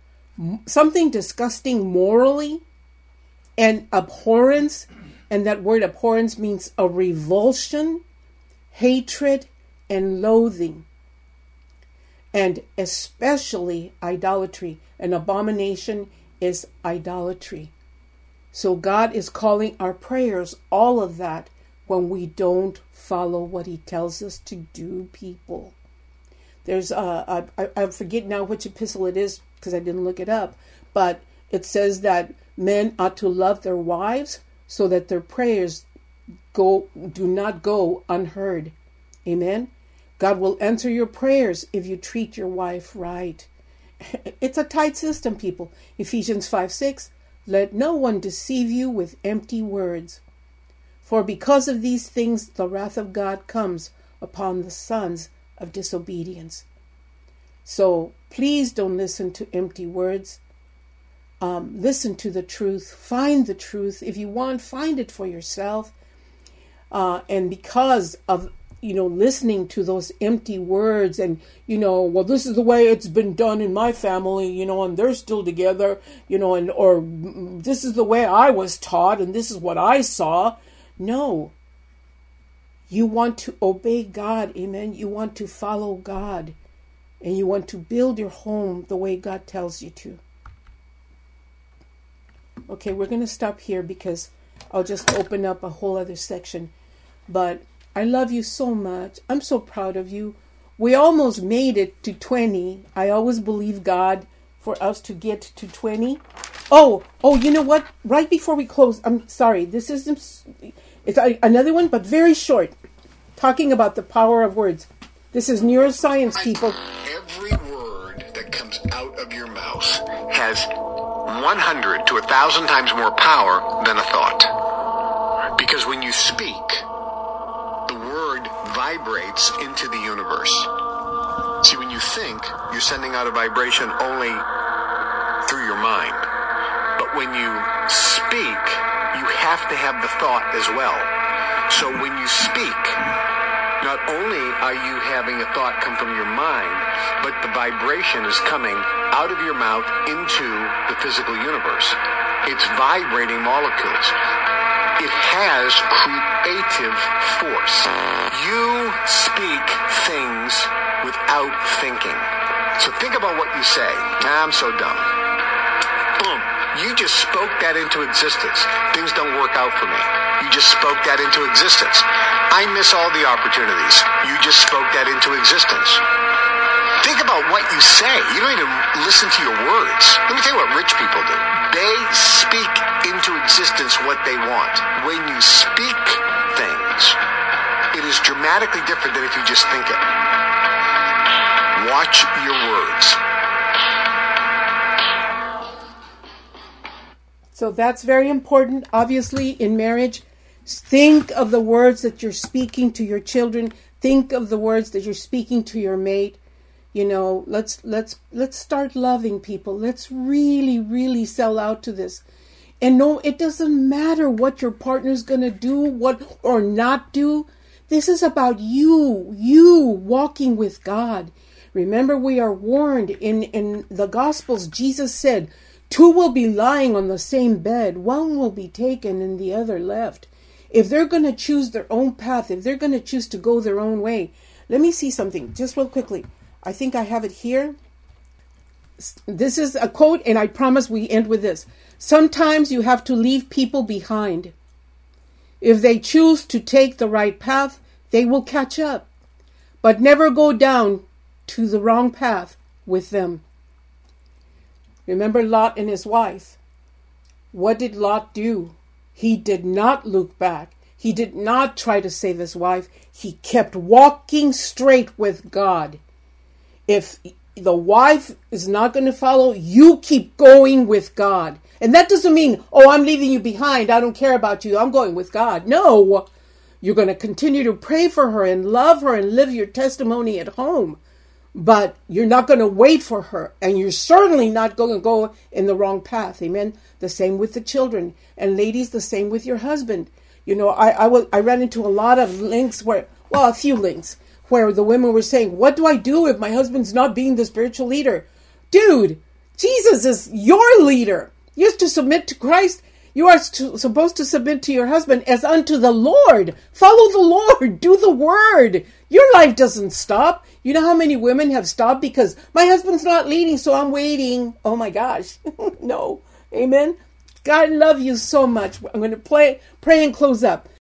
Speaker 1: morally, and abhorrence. And that word abhorrence means a revulsion, hatred, and loathing. And especially idolatry. An abomination is idolatry. So God is calling our prayers all of that when we don't follow what he tells us to do, people. There's I forget now which epistle it is because I didn't look it up, but it says that men ought to love their wives so that their prayers do not go unheard. Amen. God will answer your prayers if you treat your wife right. It's a tight system, people. Ephesians 5:6. Let no one deceive you with empty words. For because of these things, the wrath of God comes upon the sons of disobedience. So please don't listen to empty words. Listen to the truth. Find the truth. If you want, find it for yourself. And because of listening to those empty words and, well, this is the way it's been done in my family, and they're still together, or this is the way I was taught and this is what I saw. No. You want to obey God, amen? You want to follow God, and you want to build your home the way God tells you to. Okay, we're going to stop here because I'll just open up a whole other section. But I love you so much. I'm so proud of you. We almost made it to 20. I always believe God for us to get to 20. Oh, you know what? Right before we close, I'm sorry. This is it's another one, but very short. Talking about the power of words. This is neuroscience, people.
Speaker 7: Every word that comes out of your mouth has 100 to 1,000 times more power than a thought. Because when you speak, the word vibrates into the universe. See, when you think, you're sending out a vibration only through your mind. But when you speak, you have to have the thought as well. So when you speak, not only are you having a thought come from your mind, but the vibration is coming out of your mouth into the physical universe. It's vibrating molecules. It has creative force. You speak things without thinking. So think about what you say. I'm so dumb. Boom. You just spoke that into existence. Things don't work out for me. You just spoke that into existence. I miss all the opportunities. You just spoke that into existence. Think about what you say. You don't even listen to your words. Let me tell you what rich people do. They speak into existence what they want. When you speak things, it is dramatically different than if you just think it. Watch your words.
Speaker 1: So that's very important. Obviously, in marriage, think of the words that you're speaking to your children. Think of the words that you're speaking to your mate. Let's start loving people. Let's really, really sell out to this. And no, it doesn't matter what your partner's going to do, what or not do. This is about you walking with God. Remember, we are warned in the Gospels. Jesus said, 2 will be lying on the same bed. 1 will be taken and the other left. If they're going to choose their own path, if they're going to choose to go their own way. Let me see something just real quickly. I think I have it here. This is a quote, and I promise we end with this. Sometimes you have to leave people behind. If they choose to take the right path, they will catch up. But never go down to the wrong path with them. Remember Lot and his wife. What did Lot do? He did not look back. He did not try to save his wife. He kept walking straight with God. If the wife is not going to follow, you keep going with God. And that doesn't mean, I'm leaving you behind. I don't care about you. I'm going with God. No, you're going to continue to pray for her and love her and live your testimony at home. But you're not going to wait for her. And you're certainly not going to go in the wrong path. Amen. The same with the children. And ladies, the same with your husband. I ran into a lot of links a few links where the women were saying, what do I do if my husband's not being the spiritual leader? Dude, Jesus is your leader. You're to submit to Christ. You are supposed to submit to your husband as unto the Lord. Follow the Lord. Do the word. Your life doesn't stop. You know how many women have stopped because my husband's not leading, so I'm waiting. Oh my gosh. No. Amen. God love you so much. I'm going to pray and close up.